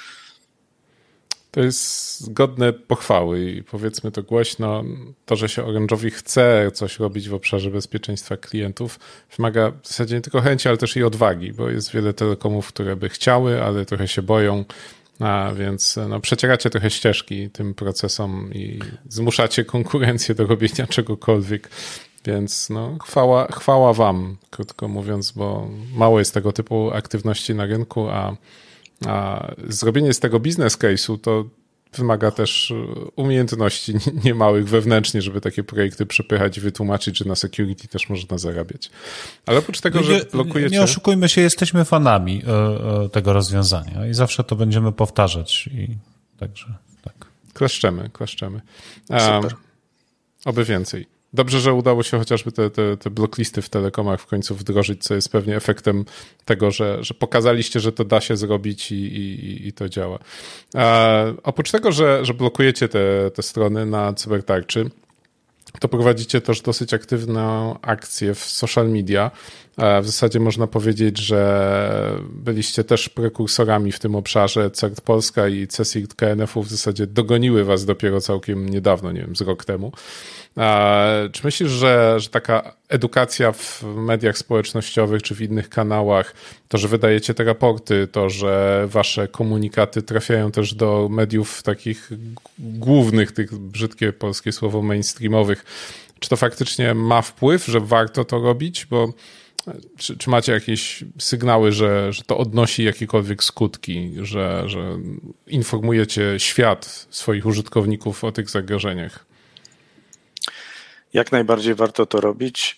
To jest godne pochwały i powiedzmy to głośno, to, że się Orange'owi chce coś robić w obszarze bezpieczeństwa klientów, wymaga w zasadzie nie tylko chęci, ale też i odwagi, bo jest wiele telekomów, które by chciały, ale trochę się boją, a więc przecieracie trochę ścieżki tym procesom i zmuszacie konkurencję do robienia czegokolwiek, więc chwała wam, krótko mówiąc, bo mało jest tego typu aktywności na rynku, a zrobienie z tego biznes case'u to wymaga też umiejętności niemałych wewnętrznie, żeby takie projekty przepychać i wytłumaczyć, że na security też można zarabiać. Ale oprócz tego, że blokujecie... Nie oszukujmy się, jesteśmy fanami tego rozwiązania i zawsze to będziemy powtarzać. I także tak. Klaszczemy. Super. Oby więcej. Dobrze, że udało się chociażby te blocklisty w telekomach w końcu wdrożyć, co jest pewnie efektem tego, że pokazaliście, że to da się zrobić i to działa. Oprócz tego, że blokujecie te strony na cybertarczy, to prowadzicie też dosyć aktywną akcję w social media. W zasadzie można powiedzieć, że byliście też prekursorami w tym obszarze. CERT Polska i CSIRT KNF-u w zasadzie dogoniły was dopiero całkiem niedawno, nie wiem, z rok temu. Czy myślisz, że taka edukacja w mediach społecznościowych czy w innych kanałach, to, że wydajecie te raporty, to, że wasze komunikaty trafiają też do mediów takich głównych, tych brzydkie polskie słowo mainstreamowych, czy to faktycznie ma wpływ, że warto to robić? Bo czy macie jakieś sygnały, że to odnosi jakiekolwiek skutki, że informujecie świat, swoich użytkowników o tych zagrożeniach? Jak najbardziej warto to robić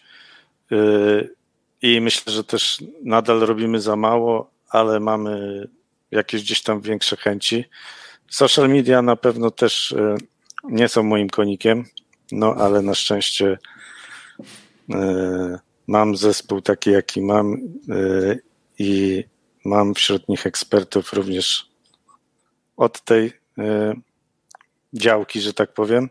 i myślę, że też nadal robimy za mało, ale mamy jakieś gdzieś tam większe chęci. Social media na pewno też nie są moim konikiem, ale na szczęście mam zespół taki, jaki mam i mam wśród nich ekspertów również od tej działki, że tak powiem.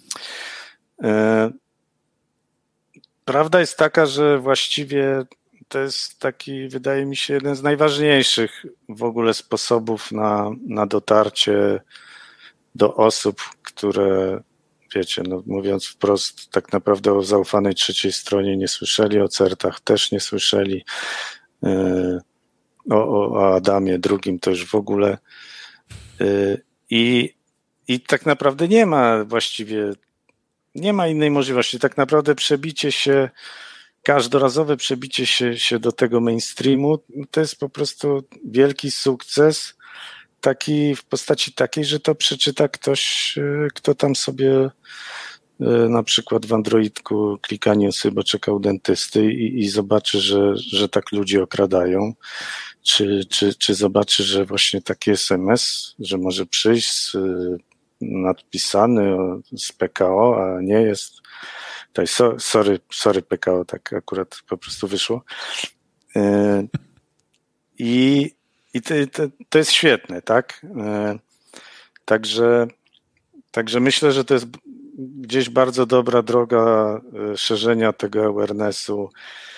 Prawda jest taka, że właściwie to jest taki, wydaje mi się, jeden z najważniejszych w ogóle sposobów na dotarcie do osób, które, wiecie, mówiąc wprost, tak naprawdę o zaufanej trzeciej stronie nie słyszeli, o CERT-ach też nie słyszeli, o Adamie II to już w ogóle. I tak naprawdę nie ma innej możliwości. Tak naprawdę każdorazowe przebicie się do tego mainstreamu, to jest po prostu wielki sukces, taki w postaci takiej, że to przeczyta ktoś, kto tam sobie na przykład w Androidku klika newsy, bo czeka u dentysty i zobaczy, że tak ludzi okradają, czy zobaczy, że właśnie taki SMS, że może przyjść nadpisany z PKO, a nie jest. Tutaj sorry PKO, tak akurat po prostu wyszło. I I to jest świetne, tak? Także myślę, że to jest gdzieś bardzo dobra droga szerzenia tego awarenessu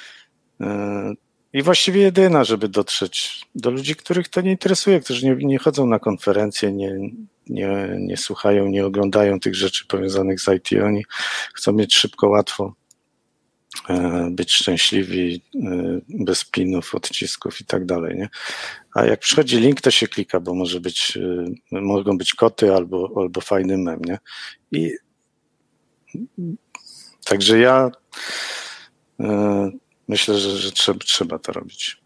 i właściwie jedyna, żeby dotrzeć do ludzi, których to nie interesuje, którzy nie chodzą na konferencje, nie słuchają, nie oglądają tych rzeczy powiązanych z IT. Oni chcą mieć szybko, łatwo, być szczęśliwi, bez pinów, odcisków i tak dalej, nie? A jak przychodzi link, to się klika, bo mogą być koty albo fajny mem, nie? I także ja myślę, że trzeba to robić.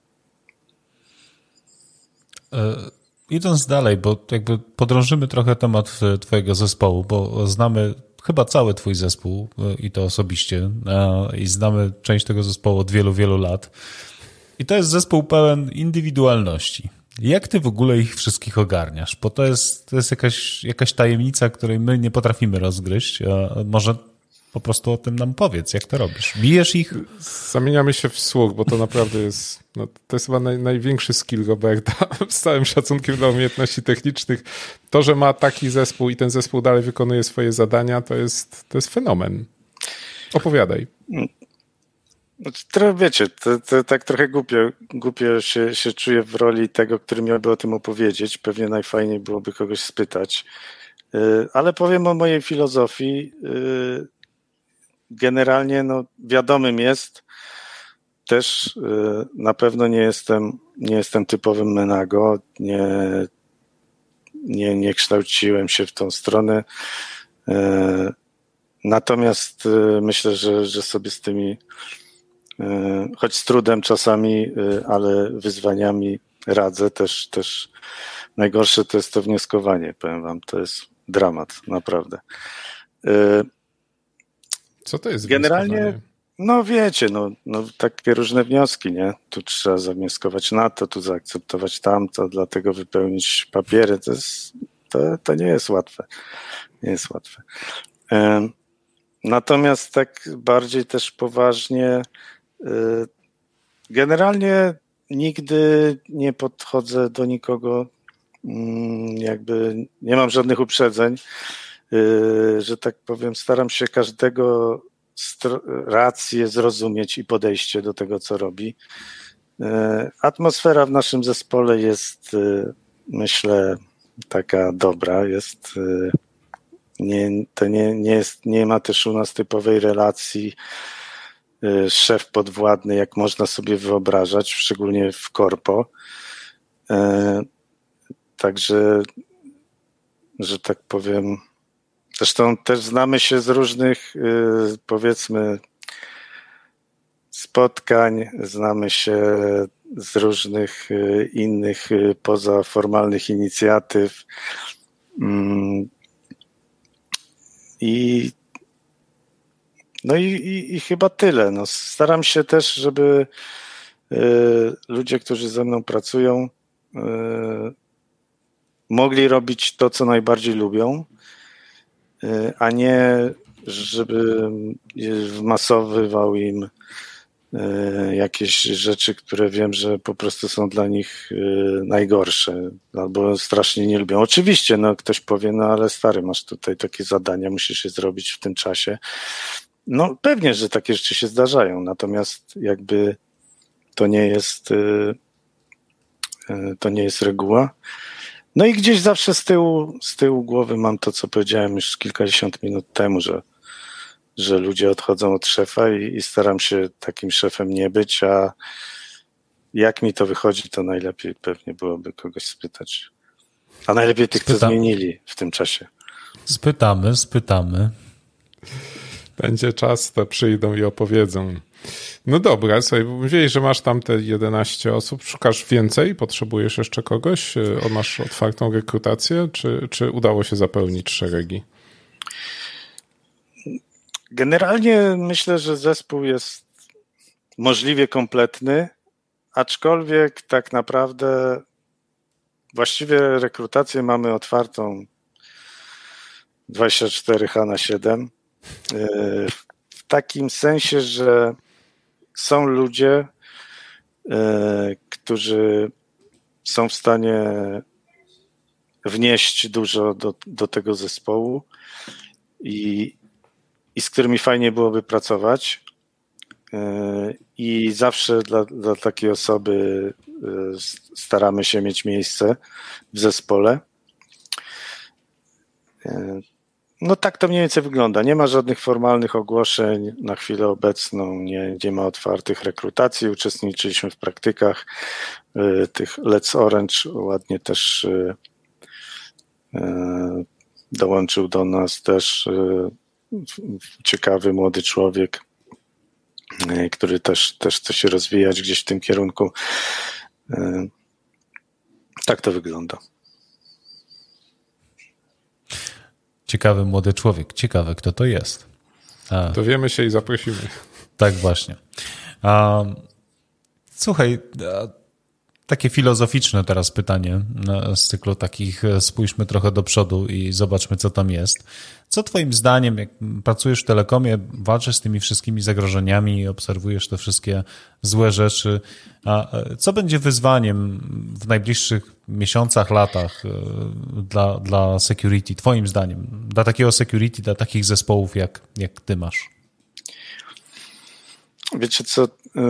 Idąc dalej, bo jakby podrążymy trochę temat twojego zespołu, bo znamy chyba cały twój zespół i to osobiście i znamy część tego zespołu od wielu, wielu lat. I to jest zespół pełen indywidualności. Jak ty w ogóle ich wszystkich ogarniasz? Bo to jest jakaś tajemnica, której my nie potrafimy rozgryźć. Może po prostu o tym nam powiedz, jak to robisz. Bijesz ich? Zamieniamy się w słuch, bo to naprawdę jest, to jest chyba największy skill Roberta, z całym szacunkiem dla umiejętności technicznych. To, że ma taki zespół i ten zespół dalej wykonuje swoje zadania, to jest fenomen. Opowiadaj. Wiecie, to tak trochę głupio się czuję w roli tego, który miałby o tym opowiedzieć. Pewnie najfajniej byłoby kogoś spytać. Ale powiem o mojej filozofii. Generalnie wiadomym jest, też na pewno nie jestem typowym menago, nie kształciłem się w tą stronę. Natomiast myślę, że sobie z tymi, choć z trudem czasami, ale wyzwaniami radzę. Też najgorsze to jest to wnioskowanie, powiem wam, to jest dramat, naprawdę. Co to jest generalnie? Wiecie, takie różne wnioski, nie? Tu trzeba zawnioskować na to, tu zaakceptować tamto, dlatego wypełnić papiery. To nie jest łatwe. Nie jest łatwe. Natomiast tak bardziej też poważnie, generalnie nigdy nie podchodzę do nikogo, jakby nie mam żadnych uprzedzeń, że tak powiem, staram się każdego rację zrozumieć i podejście do tego, co robi. Atmosfera w naszym zespole jest, myślę, taka dobra. Nie ma też u nas typowej relacji szef podwładny, jak można sobie wyobrażać, szczególnie w korpo. Także, że tak powiem, zresztą też znamy się z różnych, powiedzmy, spotkań, znamy się z różnych innych pozaformalnych inicjatyw i chyba tyle. Staram się też, żeby ludzie, którzy ze mną pracują, mogli robić to, co najbardziej lubią, a nie żeby wmasowywał im jakieś rzeczy, które wiem, że po prostu są dla nich najgorsze albo strasznie nie lubią. Oczywiście, ktoś powie, ale stary, masz tutaj takie zadania, musisz je zrobić w tym czasie. Pewnie, że takie rzeczy się zdarzają, natomiast jakby to nie jest reguła. I gdzieś zawsze z tyłu głowy mam to, co powiedziałem już kilkadziesiąt minut temu, że ludzie odchodzą od szefa i staram się takim szefem nie być, a jak mi to wychodzi, to najlepiej pewnie byłoby kogoś spytać. A najlepiej tych, co zmienili w tym czasie. Spytamy. Będzie czas, to przyjdą i opowiedzą. No dobra, słuchaj, mówiłeś, że masz tam te 11 osób, szukasz więcej, potrzebujesz jeszcze kogoś, masz otwartą rekrutację, czy udało się zapełnić szeregi? Generalnie myślę, że zespół jest możliwie kompletny, aczkolwiek tak naprawdę właściwie rekrutację mamy otwartą 24h/7. W takim sensie, że są ludzie, którzy są w stanie wnieść dużo do tego zespołu i z którymi fajnie byłoby pracować. I zawsze dla takiej osoby staramy się mieć miejsce w zespole. No tak to mniej więcej wygląda. Nie ma żadnych formalnych ogłoszeń na chwilę obecną, nie ma otwartych rekrutacji. Uczestniczyliśmy w praktykach tych Let's Orange. Ładnie też dołączył do nas też ciekawy młody człowiek, który też chce się rozwijać gdzieś w tym kierunku. Tak to wygląda. Ciekawy młody człowiek. Ciekawe, kto to jest. Dowiemy się i zaprosimy. Tak właśnie. Słuchaj, takie filozoficzne teraz pytanie z cyklu takich spójrzmy trochę do przodu i zobaczmy, co tam jest. Co twoim zdaniem, jak pracujesz w telekomie, walczysz z tymi wszystkimi zagrożeniami i obserwujesz te wszystkie złe rzeczy, co będzie wyzwaniem w najbliższych miesiącach, latach dla security, twoim zdaniem, dla takiego security, dla takich zespołów, jak ty masz? Wiecie co,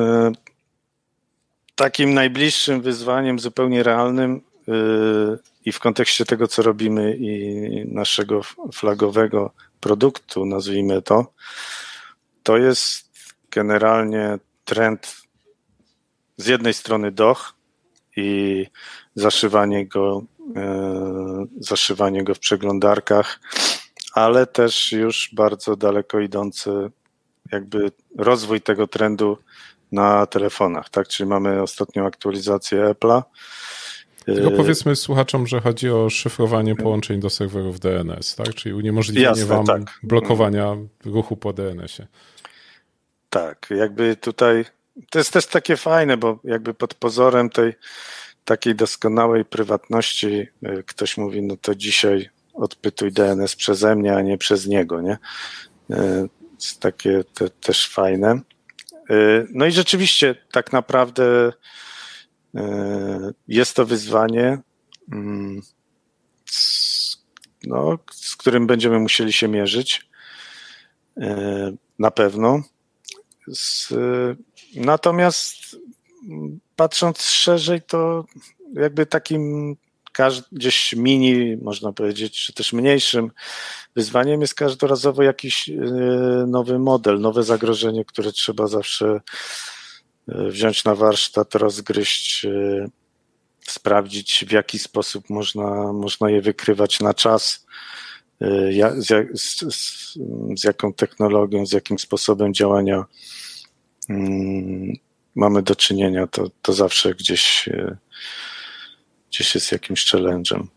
takim najbliższym wyzwaniem zupełnie realnym i w kontekście tego, co robimy i naszego flagowego produktu, nazwijmy to jest generalnie trend z jednej strony DOH i zaszywanie go w przeglądarkach, ale też już bardzo daleko idący jakby rozwój tego trendu na telefonach, tak? Czyli mamy ostatnią aktualizację Apple'a. Tylko powiedzmy słuchaczom, że chodzi o szyfrowanie połączeń do serwerów DNS, tak? Czyli uniemożliwienie wam blokowania ruchu po DNS-ie. Tak, jakby tutaj to jest też takie fajne, bo jakby pod pozorem tej takiej doskonałej prywatności ktoś mówi, no to dzisiaj odpytuj DNS przeze mnie, a nie przez niego, nie? Jest takie też fajne. No i rzeczywiście tak naprawdę jest to wyzwanie, z którym będziemy musieli się mierzyć na pewno. Natomiast patrząc szerzej, to jakby takim gdzieś mini, można powiedzieć, czy też mniejszym wyzwaniem jest każdorazowo jakiś nowy model, nowe zagrożenie, które trzeba zawsze wziąć na warsztat, rozgryźć, sprawdzić, w jaki sposób można je wykrywać na czas, z jaką technologią, z jakim sposobem działania mamy do czynienia. To zawsze gdzieś jest jakimś challenge'em.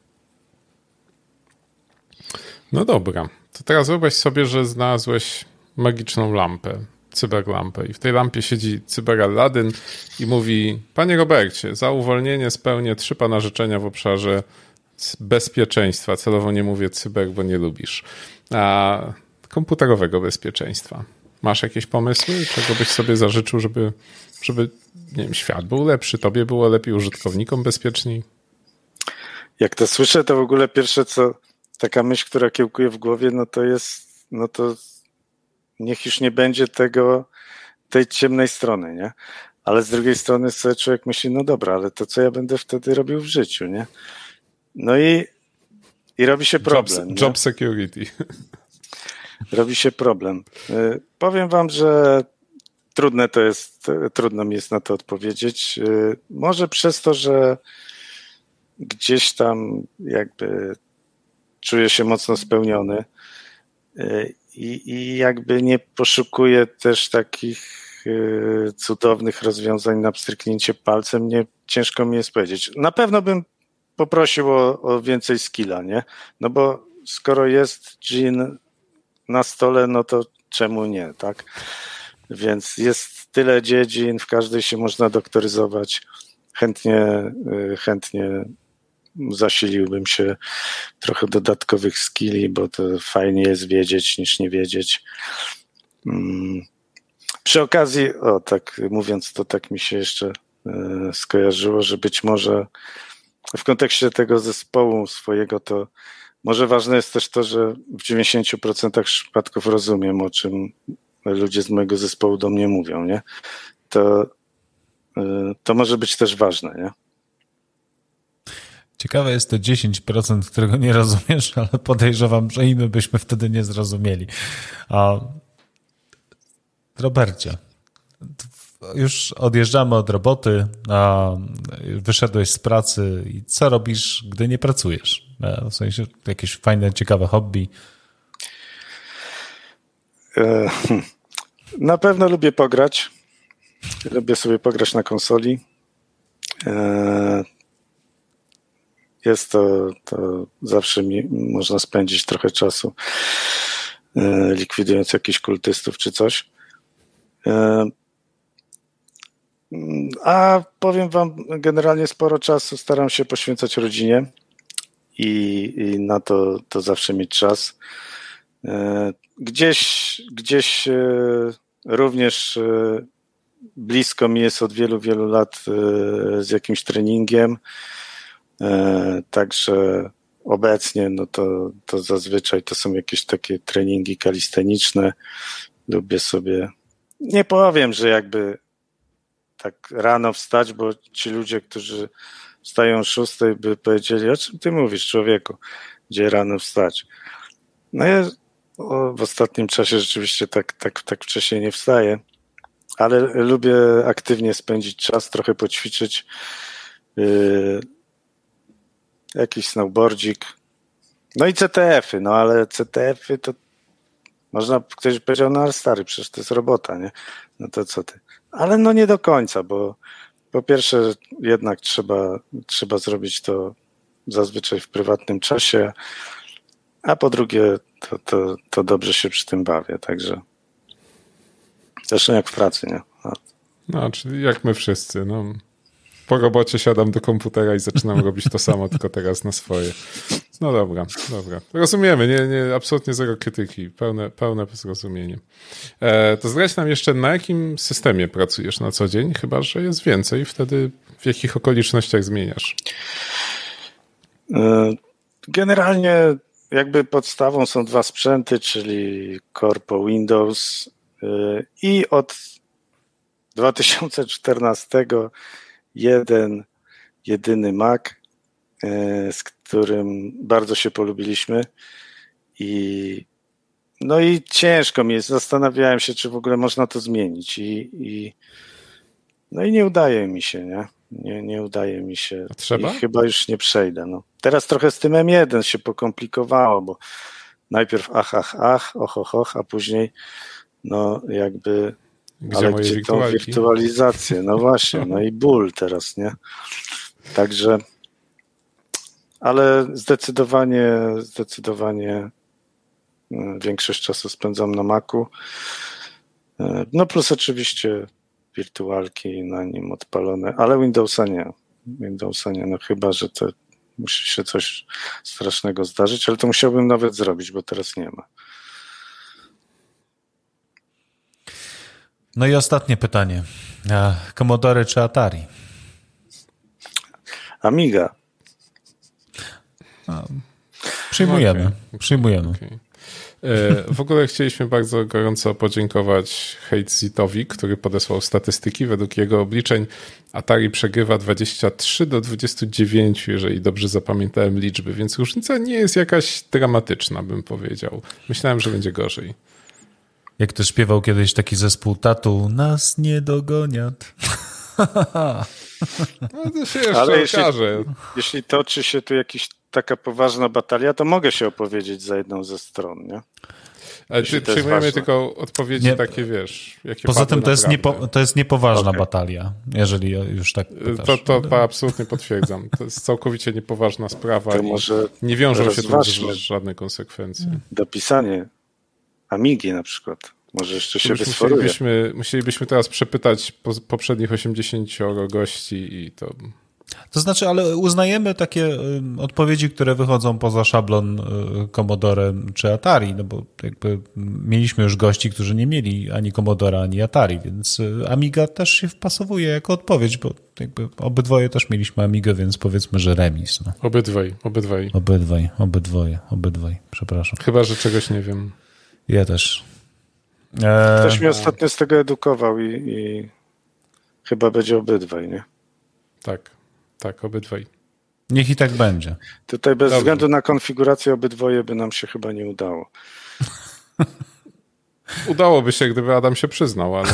No dobra, to teraz wyobraź sobie, że znalazłeś magiczną lampę, cyberlampę i w tej lampie siedzi cyber-Aladdin i mówi: panie Robercie, za uwolnienie spełnię 3 pana życzenia w obszarze bezpieczeństwa. Celowo nie mówię cyber, bo nie lubisz. A komputerowego bezpieczeństwa. Masz jakieś pomysły? Czego byś sobie zażyczył, żeby nie wiem, świat był lepszy, tobie było lepiej, użytkownikom bezpieczniej? Jak to słyszę, to w ogóle pierwsze co, taka myśl, która kiełkuje w głowie, no to niech już nie będzie tej ciemnej strony, nie? Ale z drugiej strony sobie człowiek myśli, no dobra, ale to co ja będę wtedy robił w życiu, nie? No i robi się problem. Job security. Robi się problem. Powiem wam, że trudno mi jest na to odpowiedzieć. Może przez to, że gdzieś tam jakby czuję się mocno spełniony i jakby nie poszukuję też takich cudownych rozwiązań na pstryknięcie palcem. Ciężko mi jest powiedzieć. Na pewno bym poprosił o więcej skilla, nie? No bo skoro jest Gin na stole, no to czemu nie, tak? Więc jest tyle dziedzin, w każdej się można doktoryzować. Chętnie zasiliłbym się trochę dodatkowych skilli, bo to fajnie jest wiedzieć niż nie wiedzieć. Przy okazji, tak mówiąc, to tak mi się jeszcze skojarzyło, że być może w kontekście tego zespołu swojego to może ważne jest też to, że w 90% przypadków rozumiem, o czym ludzie z mojego zespołu do mnie mówią, nie? To może być też ważne, nie? Ciekawe jest to 10%, którego nie rozumiesz, ale podejrzewam, że i my byśmy wtedy nie zrozumieli. Robercie, już odjeżdżamy od roboty, wyszedłeś z pracy i co robisz, gdy nie pracujesz? W sensie jakieś fajne, ciekawe hobby? Na pewno lubię pograć. Lubię sobie pograć na konsoli. Jest to zawsze można spędzić trochę czasu likwidując jakichś kultystów czy coś. A powiem wam, generalnie sporo czasu staram się poświęcać rodzinie i na to zawsze mieć czas. Gdzieś również blisko mi jest od wielu, wielu lat z jakimś treningiem, także obecnie no to zazwyczaj to są jakieś takie treningi kalisteniczne. Lubię sobie, nie powiem, że jakby tak rano wstać, bo ci ludzie, którzy wstają o 6, by powiedzieli, o czym ty mówisz, człowieku, gdzie rano wstać? No ja w ostatnim czasie rzeczywiście tak wcześnie nie wstaję, ale lubię aktywnie spędzić czas, trochę poćwiczyć, jakiś snowboardzik, no i CTF-y, no ale CTF-y to można, ktoś powiedział, no ale stary, przecież to jest robota, nie? No to co ty? Ale no nie do końca, bo po pierwsze jednak trzeba zrobić to zazwyczaj w prywatnym czasie, a po drugie to dobrze się przy tym bawię, także zresztą jak w pracy, nie? No, czyli jak my wszyscy, no. Po robocie siadam do komputera i zaczynam robić to samo, tylko teraz na swoje. No dobra. Rozumiemy, nie, absolutnie zero krytyki, pełne zrozumienie. To zdradź nam jeszcze, na jakim systemie pracujesz na co dzień, chyba że jest więcej, wtedy w jakich okolicznościach zmieniasz? Generalnie jakby podstawą są 2 sprzęty, czyli Corpo Windows i od 2014 jedyny Mac, z którym bardzo się polubiliśmy i ciężko mi jest, zastanawiałem się, czy w ogóle można to zmienić i nie udaje mi się, nie udaje mi się. A trzeba? I chyba już nie przejdę. No. Teraz trochę z tym M1 się pokomplikowało, bo najpierw och, a później jakby gdzie ale moje gdzie tą wirtualki? wirtualizację? No właśnie, no i ból teraz, nie? Także, ale zdecydowanie większość czasu spędzam na Macu. No plus oczywiście wirtualki na nim odpalone, ale Windowsa nie, no chyba, że to musi się coś strasznego zdarzyć, ale to musiałbym nawet zrobić, bo teraz nie ma. No i ostatnie pytanie. Commodore czy Atari? Amiga. Przyjmujemy. Okay. W ogóle chcieliśmy bardzo gorąco podziękować Hejtzitowi, który podesłał statystyki. Według jego obliczeń Atari przegrywa 23-29, jeżeli dobrze zapamiętałem liczby, więc różnica nie jest jakaś dramatyczna, bym powiedział. Myślałem, że będzie gorzej. Jak to śpiewał kiedyś taki zespół Tatu, nas nie dogoniat. No to się jeszcze okaże. Jeśli toczy się tu jakaś taka poważna batalia, to mogę się opowiedzieć za jedną ze stron, nie? Ale przyjmujemy tylko odpowiedzi takie, wiesz, jakie poza tym to jest niepoważna Okay. batalia, jeżeli już tak pytasz. To absolutnie potwierdzam. To jest całkowicie niepoważna sprawa to może nie wiążą się tu żadne konsekwencje. Dopisanie Amigi na przykład. Może jeszcze się wysforuje. Musielibyśmy teraz przepytać poprzednich 80 gości i to To znaczy, ale uznajemy takie odpowiedzi, które wychodzą poza szablon Commodore czy Atari, no bo jakby mieliśmy już gości, którzy nie mieli ani Commodora, ani Atari, więc Amiga też się wpasowuje jako odpowiedź, bo jakby obydwoje też mieliśmy Amigę, więc powiedzmy, że remis. No. Obydwaj, przepraszam. Chyba, że czegoś nie wiem. Ja też. Ktoś mnie ostatnio z tego edukował i chyba będzie obydwaj, nie? Tak, obydwaj. Niech i tak będzie. Tutaj bez względu na konfigurację obydwoje by nam się chyba nie udało. Udałoby się, gdyby Adam się przyznał, ale...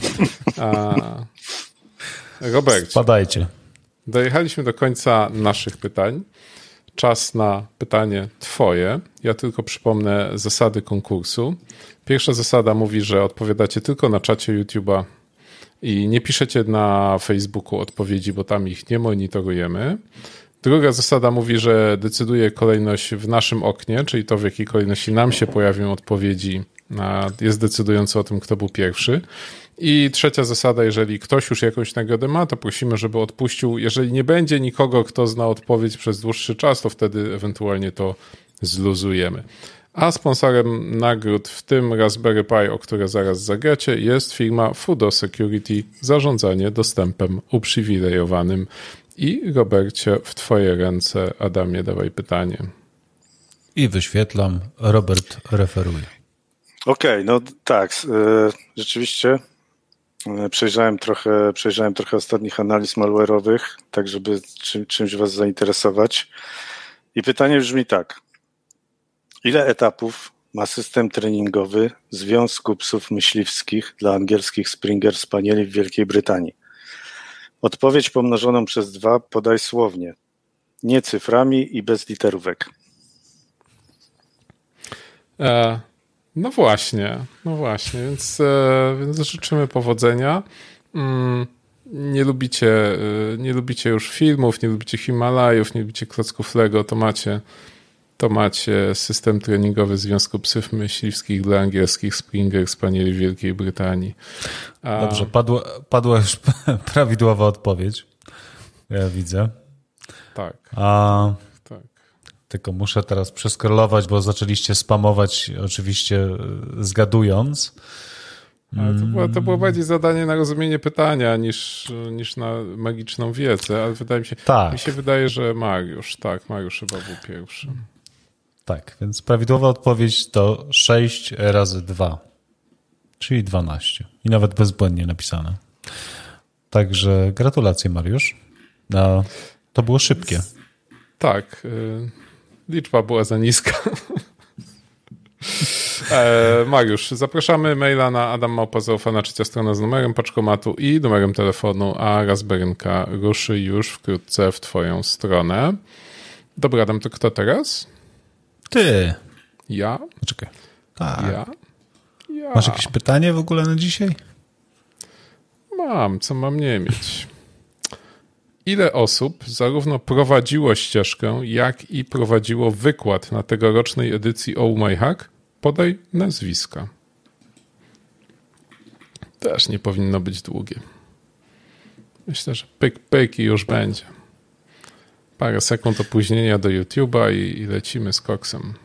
Robercie, spadajcie. Dojechaliśmy do końca naszych pytań. Czas na pytanie twoje. Ja tylko przypomnę zasady konkursu. Pierwsza zasada mówi, że odpowiadacie tylko na czacie YouTube'a i nie piszecie na Facebooku odpowiedzi, bo tam ich nie monitorujemy. Druga zasada mówi, że decyduje kolejność w naszym oknie, czyli to, w jakiej kolejności nam się pojawią odpowiedzi, jest decydujące o tym, kto był pierwszy. I trzecia zasada, jeżeli ktoś już jakąś nagrodę ma, to prosimy, żeby odpuścił. Jeżeli nie będzie nikogo, kto zna odpowiedź przez dłuższy czas, to wtedy ewentualnie to zluzujemy. A sponsorem nagród, w tym Raspberry Pi, o które zaraz zagracie, jest firma Fudo Security, zarządzanie dostępem uprzywilejowanym. I Robercie, w twoje ręce, Adamie, dawaj pytanie. I wyświetlam, Robert referuje. Okej, no tak, rzeczywiście przejrzałem trochę ostatnich analiz malware'owych, tak żeby czymś was zainteresować. I pytanie brzmi tak. Ile etapów ma system treningowy Związku Psów Myśliwskich dla angielskich Springer Spanieli w Wielkiej Brytanii? Odpowiedź pomnożoną przez 2 podaj słownie, nie cyframi i bez literówek. No właśnie, więc życzymy powodzenia. Nie lubicie już filmów, nie lubicie Himalajów, nie lubicie klocków Lego, to macie system treningowy Związku Psów Myśliwskich dla angielskich Springer Spanieli w Wielkiej Brytanii. Dobrze, padła już prawidłowa odpowiedź. Ja widzę. Tak. Tylko muszę teraz przeskrolować, bo zaczęliście spamować oczywiście zgadując. Ale to było bardziej zadanie na rozumienie pytania niż na magiczną wiedzę, ale mi się wydaje, że Mariusz chyba był pierwszy. Tak, więc prawidłowa odpowiedź to 6 razy 2, czyli 12. I nawet bezbłędnie napisane. Także gratulacje, Mariusz. To było szybkie. Tak, liczba była za niska. Mariusz, zapraszamy maila na adam@zaufana3 strona z numerem paczkomatu i numerem telefonu, a Raspberynka ruszy już wkrótce w twoją stronę. Dobra, Adam, to kto teraz? Ty. Ja? Czekaj. Tak. Ja. Masz jakieś pytanie w ogóle na dzisiaj? Mam, co mam nie mieć. Ile osób zarówno prowadziło ścieżkę, jak i prowadziło wykład na tegorocznej edycji Oh My Hack? Podaj nazwiska. Też nie powinno być długie. Myślę, że pyk i już będzie. Parę sekund opóźnienia do YouTube'a i lecimy z koksem.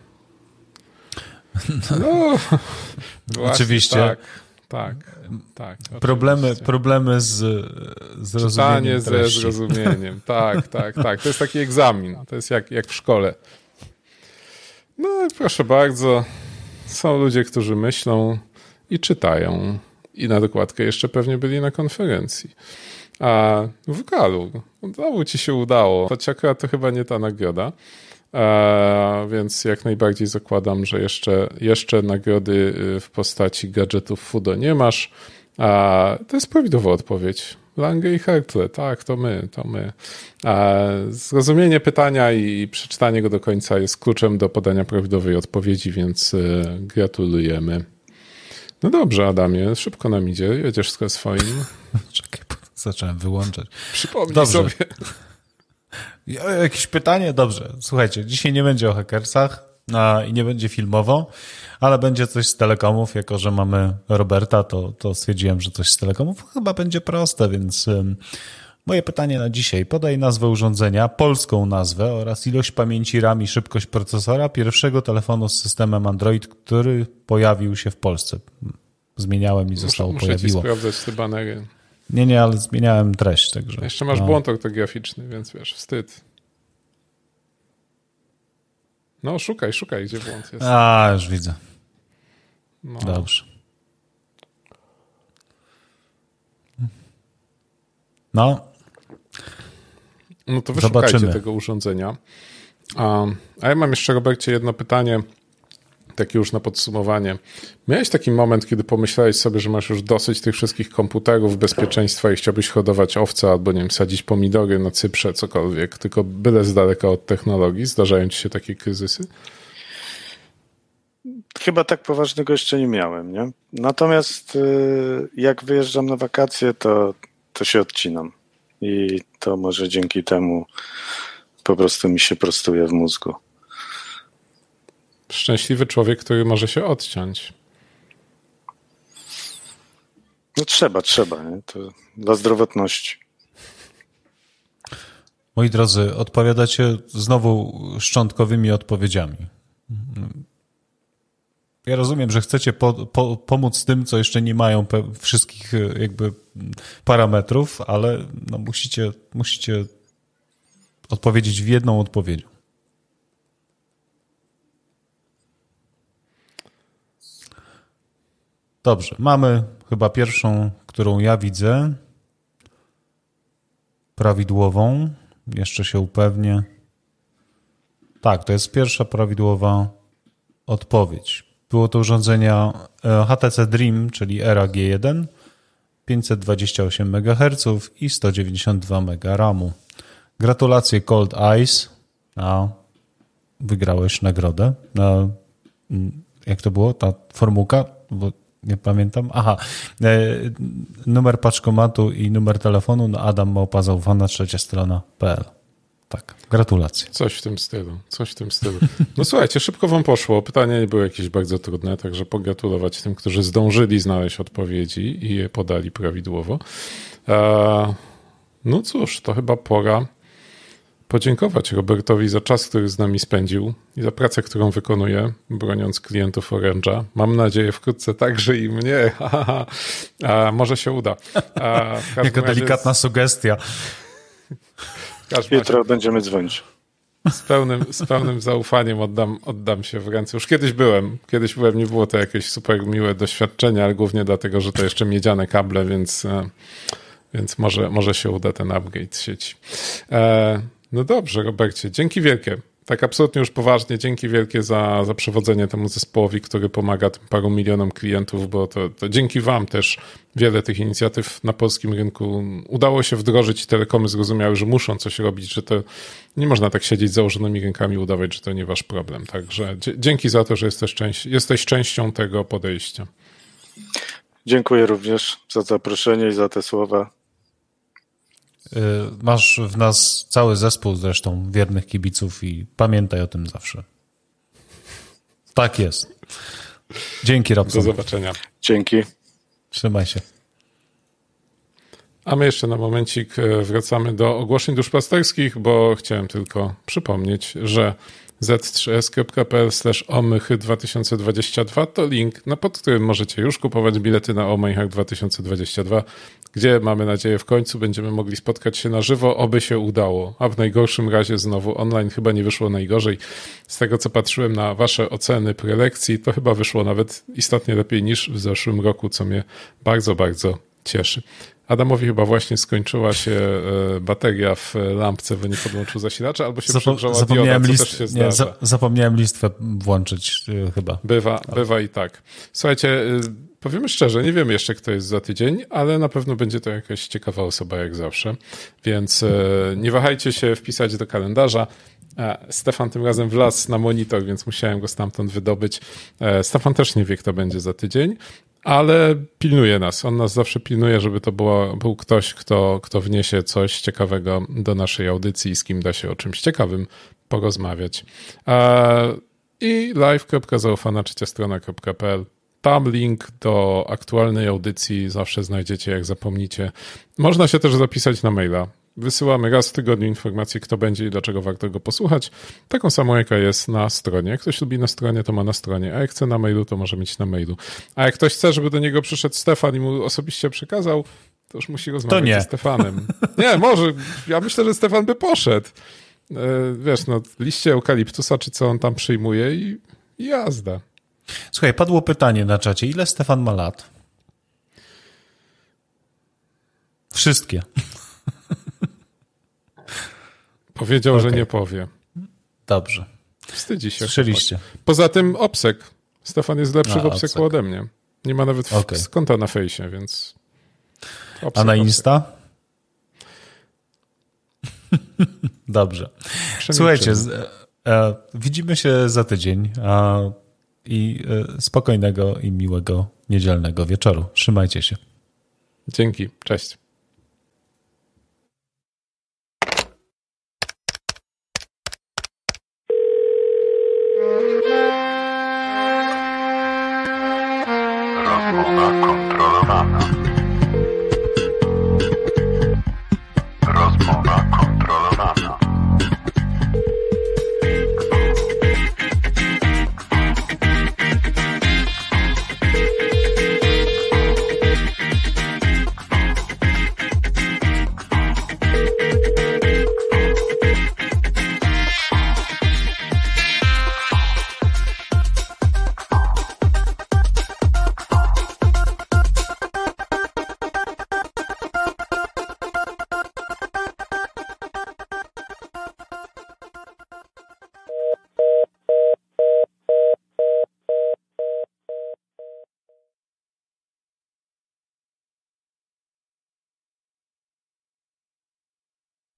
No, oczywiście. Tak. Problemy z rozumieniem treści. ze zrozumieniem. Tak. To jest taki egzamin. To jest jak w szkole. No proszę bardzo. Są ludzie, którzy myślą i czytają. I na dokładkę jeszcze pewnie byli na konferencji. A w Galu, znowu ci się udało. Choć akurat to chyba nie ta nagroda. Więc jak najbardziej zakładam, że jeszcze nagrody w postaci gadżetów Fudo nie masz. To jest prawidłowa odpowiedź. Lange i Hertle, tak, to my. Zrozumienie pytania i przeczytanie go do końca jest kluczem do podania prawidłowej odpowiedzi, więc gratulujemy. No dobrze, Adamie, szybko nam idzie, jedziesz z swoim. Czekaj, zacząłem wyłączać. Przypomnij sobie. Jakieś pytanie? Dobrze. Słuchajcie, dzisiaj nie będzie o hackersach i nie będzie filmowo, ale będzie coś z telekomów. Jako że mamy Roberta, to stwierdziłem, że coś z telekomów chyba będzie proste, więc Moje pytanie na dzisiaj. Podaj nazwę urządzenia, polską nazwę oraz ilość pamięci RAM i szybkość procesora pierwszego telefonu z systemem Android, który pojawił się w Polsce. Zmieniałem i zostało Muszę pojawiło. ci sprawdzać te banery. Nie, ale zmieniałem treść. Także, Jeszcze masz błąd ortograficzny, więc wiesz, wstyd. No szukaj, gdzie błąd jest. Już widzę. No. Dobrze. No to wyszukajcie zobaczymy tego urządzenia. A ja mam jeszcze, Robercie, jedno pytanie, takie już na podsumowanie. Miałeś taki moment, kiedy pomyślałeś sobie, że masz już dosyć tych wszystkich komputerów, bezpieczeństwa i chciałbyś hodować owce albo, nie wiem, sadzić pomidory na Cyprze, cokolwiek, tylko byle z daleka od technologii? Zdarzają ci się takie kryzysy? Chyba tak poważnego jeszcze nie miałem, nie? Natomiast jak wyjeżdżam na wakacje, to się odcinam. I to może dzięki temu po prostu mi się prostuje w mózgu. Szczęśliwy człowiek, który może się odciąć. No trzeba, nie? To dla zdrowotności. Moi drodzy, odpowiadacie znowu szczątkowymi odpowiedziami. Ja rozumiem, że chcecie pomóc tym, co jeszcze nie mają wszystkich jakby parametrów, ale no musicie odpowiedzieć w jedną odpowiedzią. Dobrze, mamy chyba pierwszą, którą ja widzę. Prawidłową. Jeszcze się upewnię. Tak, to jest pierwsza prawidłowa odpowiedź. Było to urządzenia HTC Dream, czyli Era G1, 528 MHz i 192 MB RAMu. Gratulacje Cold Eyes. Wygrałeś nagrodę. Jak to było? Ta formułka? Bo nie pamiętam. Numer paczkomatu i numer telefonu Adam Małpa-Zaufana, 3 strona.pl. Tak, gratulacje. Coś w tym stylu. No słuchajcie, szybko wam poszło. Pytania nie były jakieś bardzo trudne, także pogratulować tym, którzy zdążyli znaleźć odpowiedzi i je podali prawidłowo. No cóż, to chyba pora podziękować Robertowi za czas, który z nami spędził i za pracę, którą wykonuje, broniąc klientów Orange'a. Mam nadzieję wkrótce także i mnie. Może się uda. Jaka delikatna sugestia. Jutro będziemy dzwonić. Z pełnym zaufaniem oddam się w ręce. Już kiedyś byłem, nie było to jakieś super miłe doświadczenie, ale głównie dlatego, że to jeszcze miedziane kable, więc może się uda ten upgrade sieci. No dobrze, Robercie, dzięki wielkie. Tak absolutnie już poważnie, dzięki wielkie za przewodzenie temu zespołowi, który pomaga tym paru milionom klientów, bo to dzięki wam też wiele tych inicjatyw na polskim rynku udało się wdrożyć i telekomy zrozumiały, że muszą coś robić, że to nie można tak siedzieć z założonymi rękami i udawać, że to nie wasz problem. Także dzięki za to, że jesteś częścią tego podejścia. Dziękuję również za zaproszenie i za te słowa. Masz w nas cały zespół zresztą wiernych kibiców i pamiętaj o tym zawsze. Tak jest. Dzięki, Robson. Do zobaczenia. Dzięki. Trzymaj się. A my jeszcze na momencik wracamy do ogłoszeń duszpasterskich, bo chciałem tylko przypomnieć, że z3s.pl/omychy2022 to link, pod którym możecie już kupować bilety na Omychach 2022, gdzie mamy nadzieję w końcu będziemy mogli spotkać się na żywo, oby się udało, a w najgorszym razie znowu online. Chyba nie wyszło najgorzej. Z tego, co patrzyłem na wasze oceny prelekcji, to chyba wyszło nawet istotnie lepiej niż w zeszłym roku, co mnie bardzo, bardzo cieszy. Adamowi chyba właśnie skończyła się bateria w lampce, bo nie podłączył zasilacza, albo się przegrzała dioda, co też się zdarza. Zapomniałem listwę włączyć chyba. Bywa i tak. Słuchajcie, powiemy szczerze, nie wiemy jeszcze, kto jest za tydzień, ale na pewno będzie to jakaś ciekawa osoba jak zawsze, więc nie wahajcie się wpisać do kalendarza. Stefan tym razem wlazł na monitor, więc musiałem go stamtąd wydobyć. Stefan też nie wie, kto będzie za tydzień, ale pilnuje nas. On nas zawsze pilnuje, żeby to był ktoś, kto wniesie coś ciekawego do naszej audycji, z kim da się o czymś ciekawym porozmawiać. I live.zaufana3strona.pl. Tam link do aktualnej audycji zawsze znajdziecie, jak zapomnicie. Można się też zapisać na maila. wysyłamy raz w tygodniu informację, kto będzie i dlaczego warto go posłuchać. Taką samą, jaka jest na stronie. Jak ktoś lubi na stronie, to ma na stronie, a jak chce na mailu, to może mieć na mailu. A jak ktoś chce, żeby do niego przyszedł Stefan i mu osobiście przekazał, to już musi rozmawiać ze Stefanem. Nie, może. Ja myślę, że Stefan by poszedł. Wiesz, no, liście eukaliptusa, czy co on tam przyjmuje i jazda. Słuchaj, padło pytanie na czacie. Ile Stefan ma lat? Wszystkie. Powiedział, że nie powie. Dobrze. Wstydzi się. Słyszeliście. Chłopak. Poza tym obsek. Stefan jest lepszy w obseku ode mnie. Nie ma nawet konta na fejsie, więc... A na Insta? Dobrze. Słuchajcie, widzimy się za tydzień i spokojnego i miłego niedzielnego wieczoru. Trzymajcie się. Dzięki. Cześć. Rozmowa kontrolowana.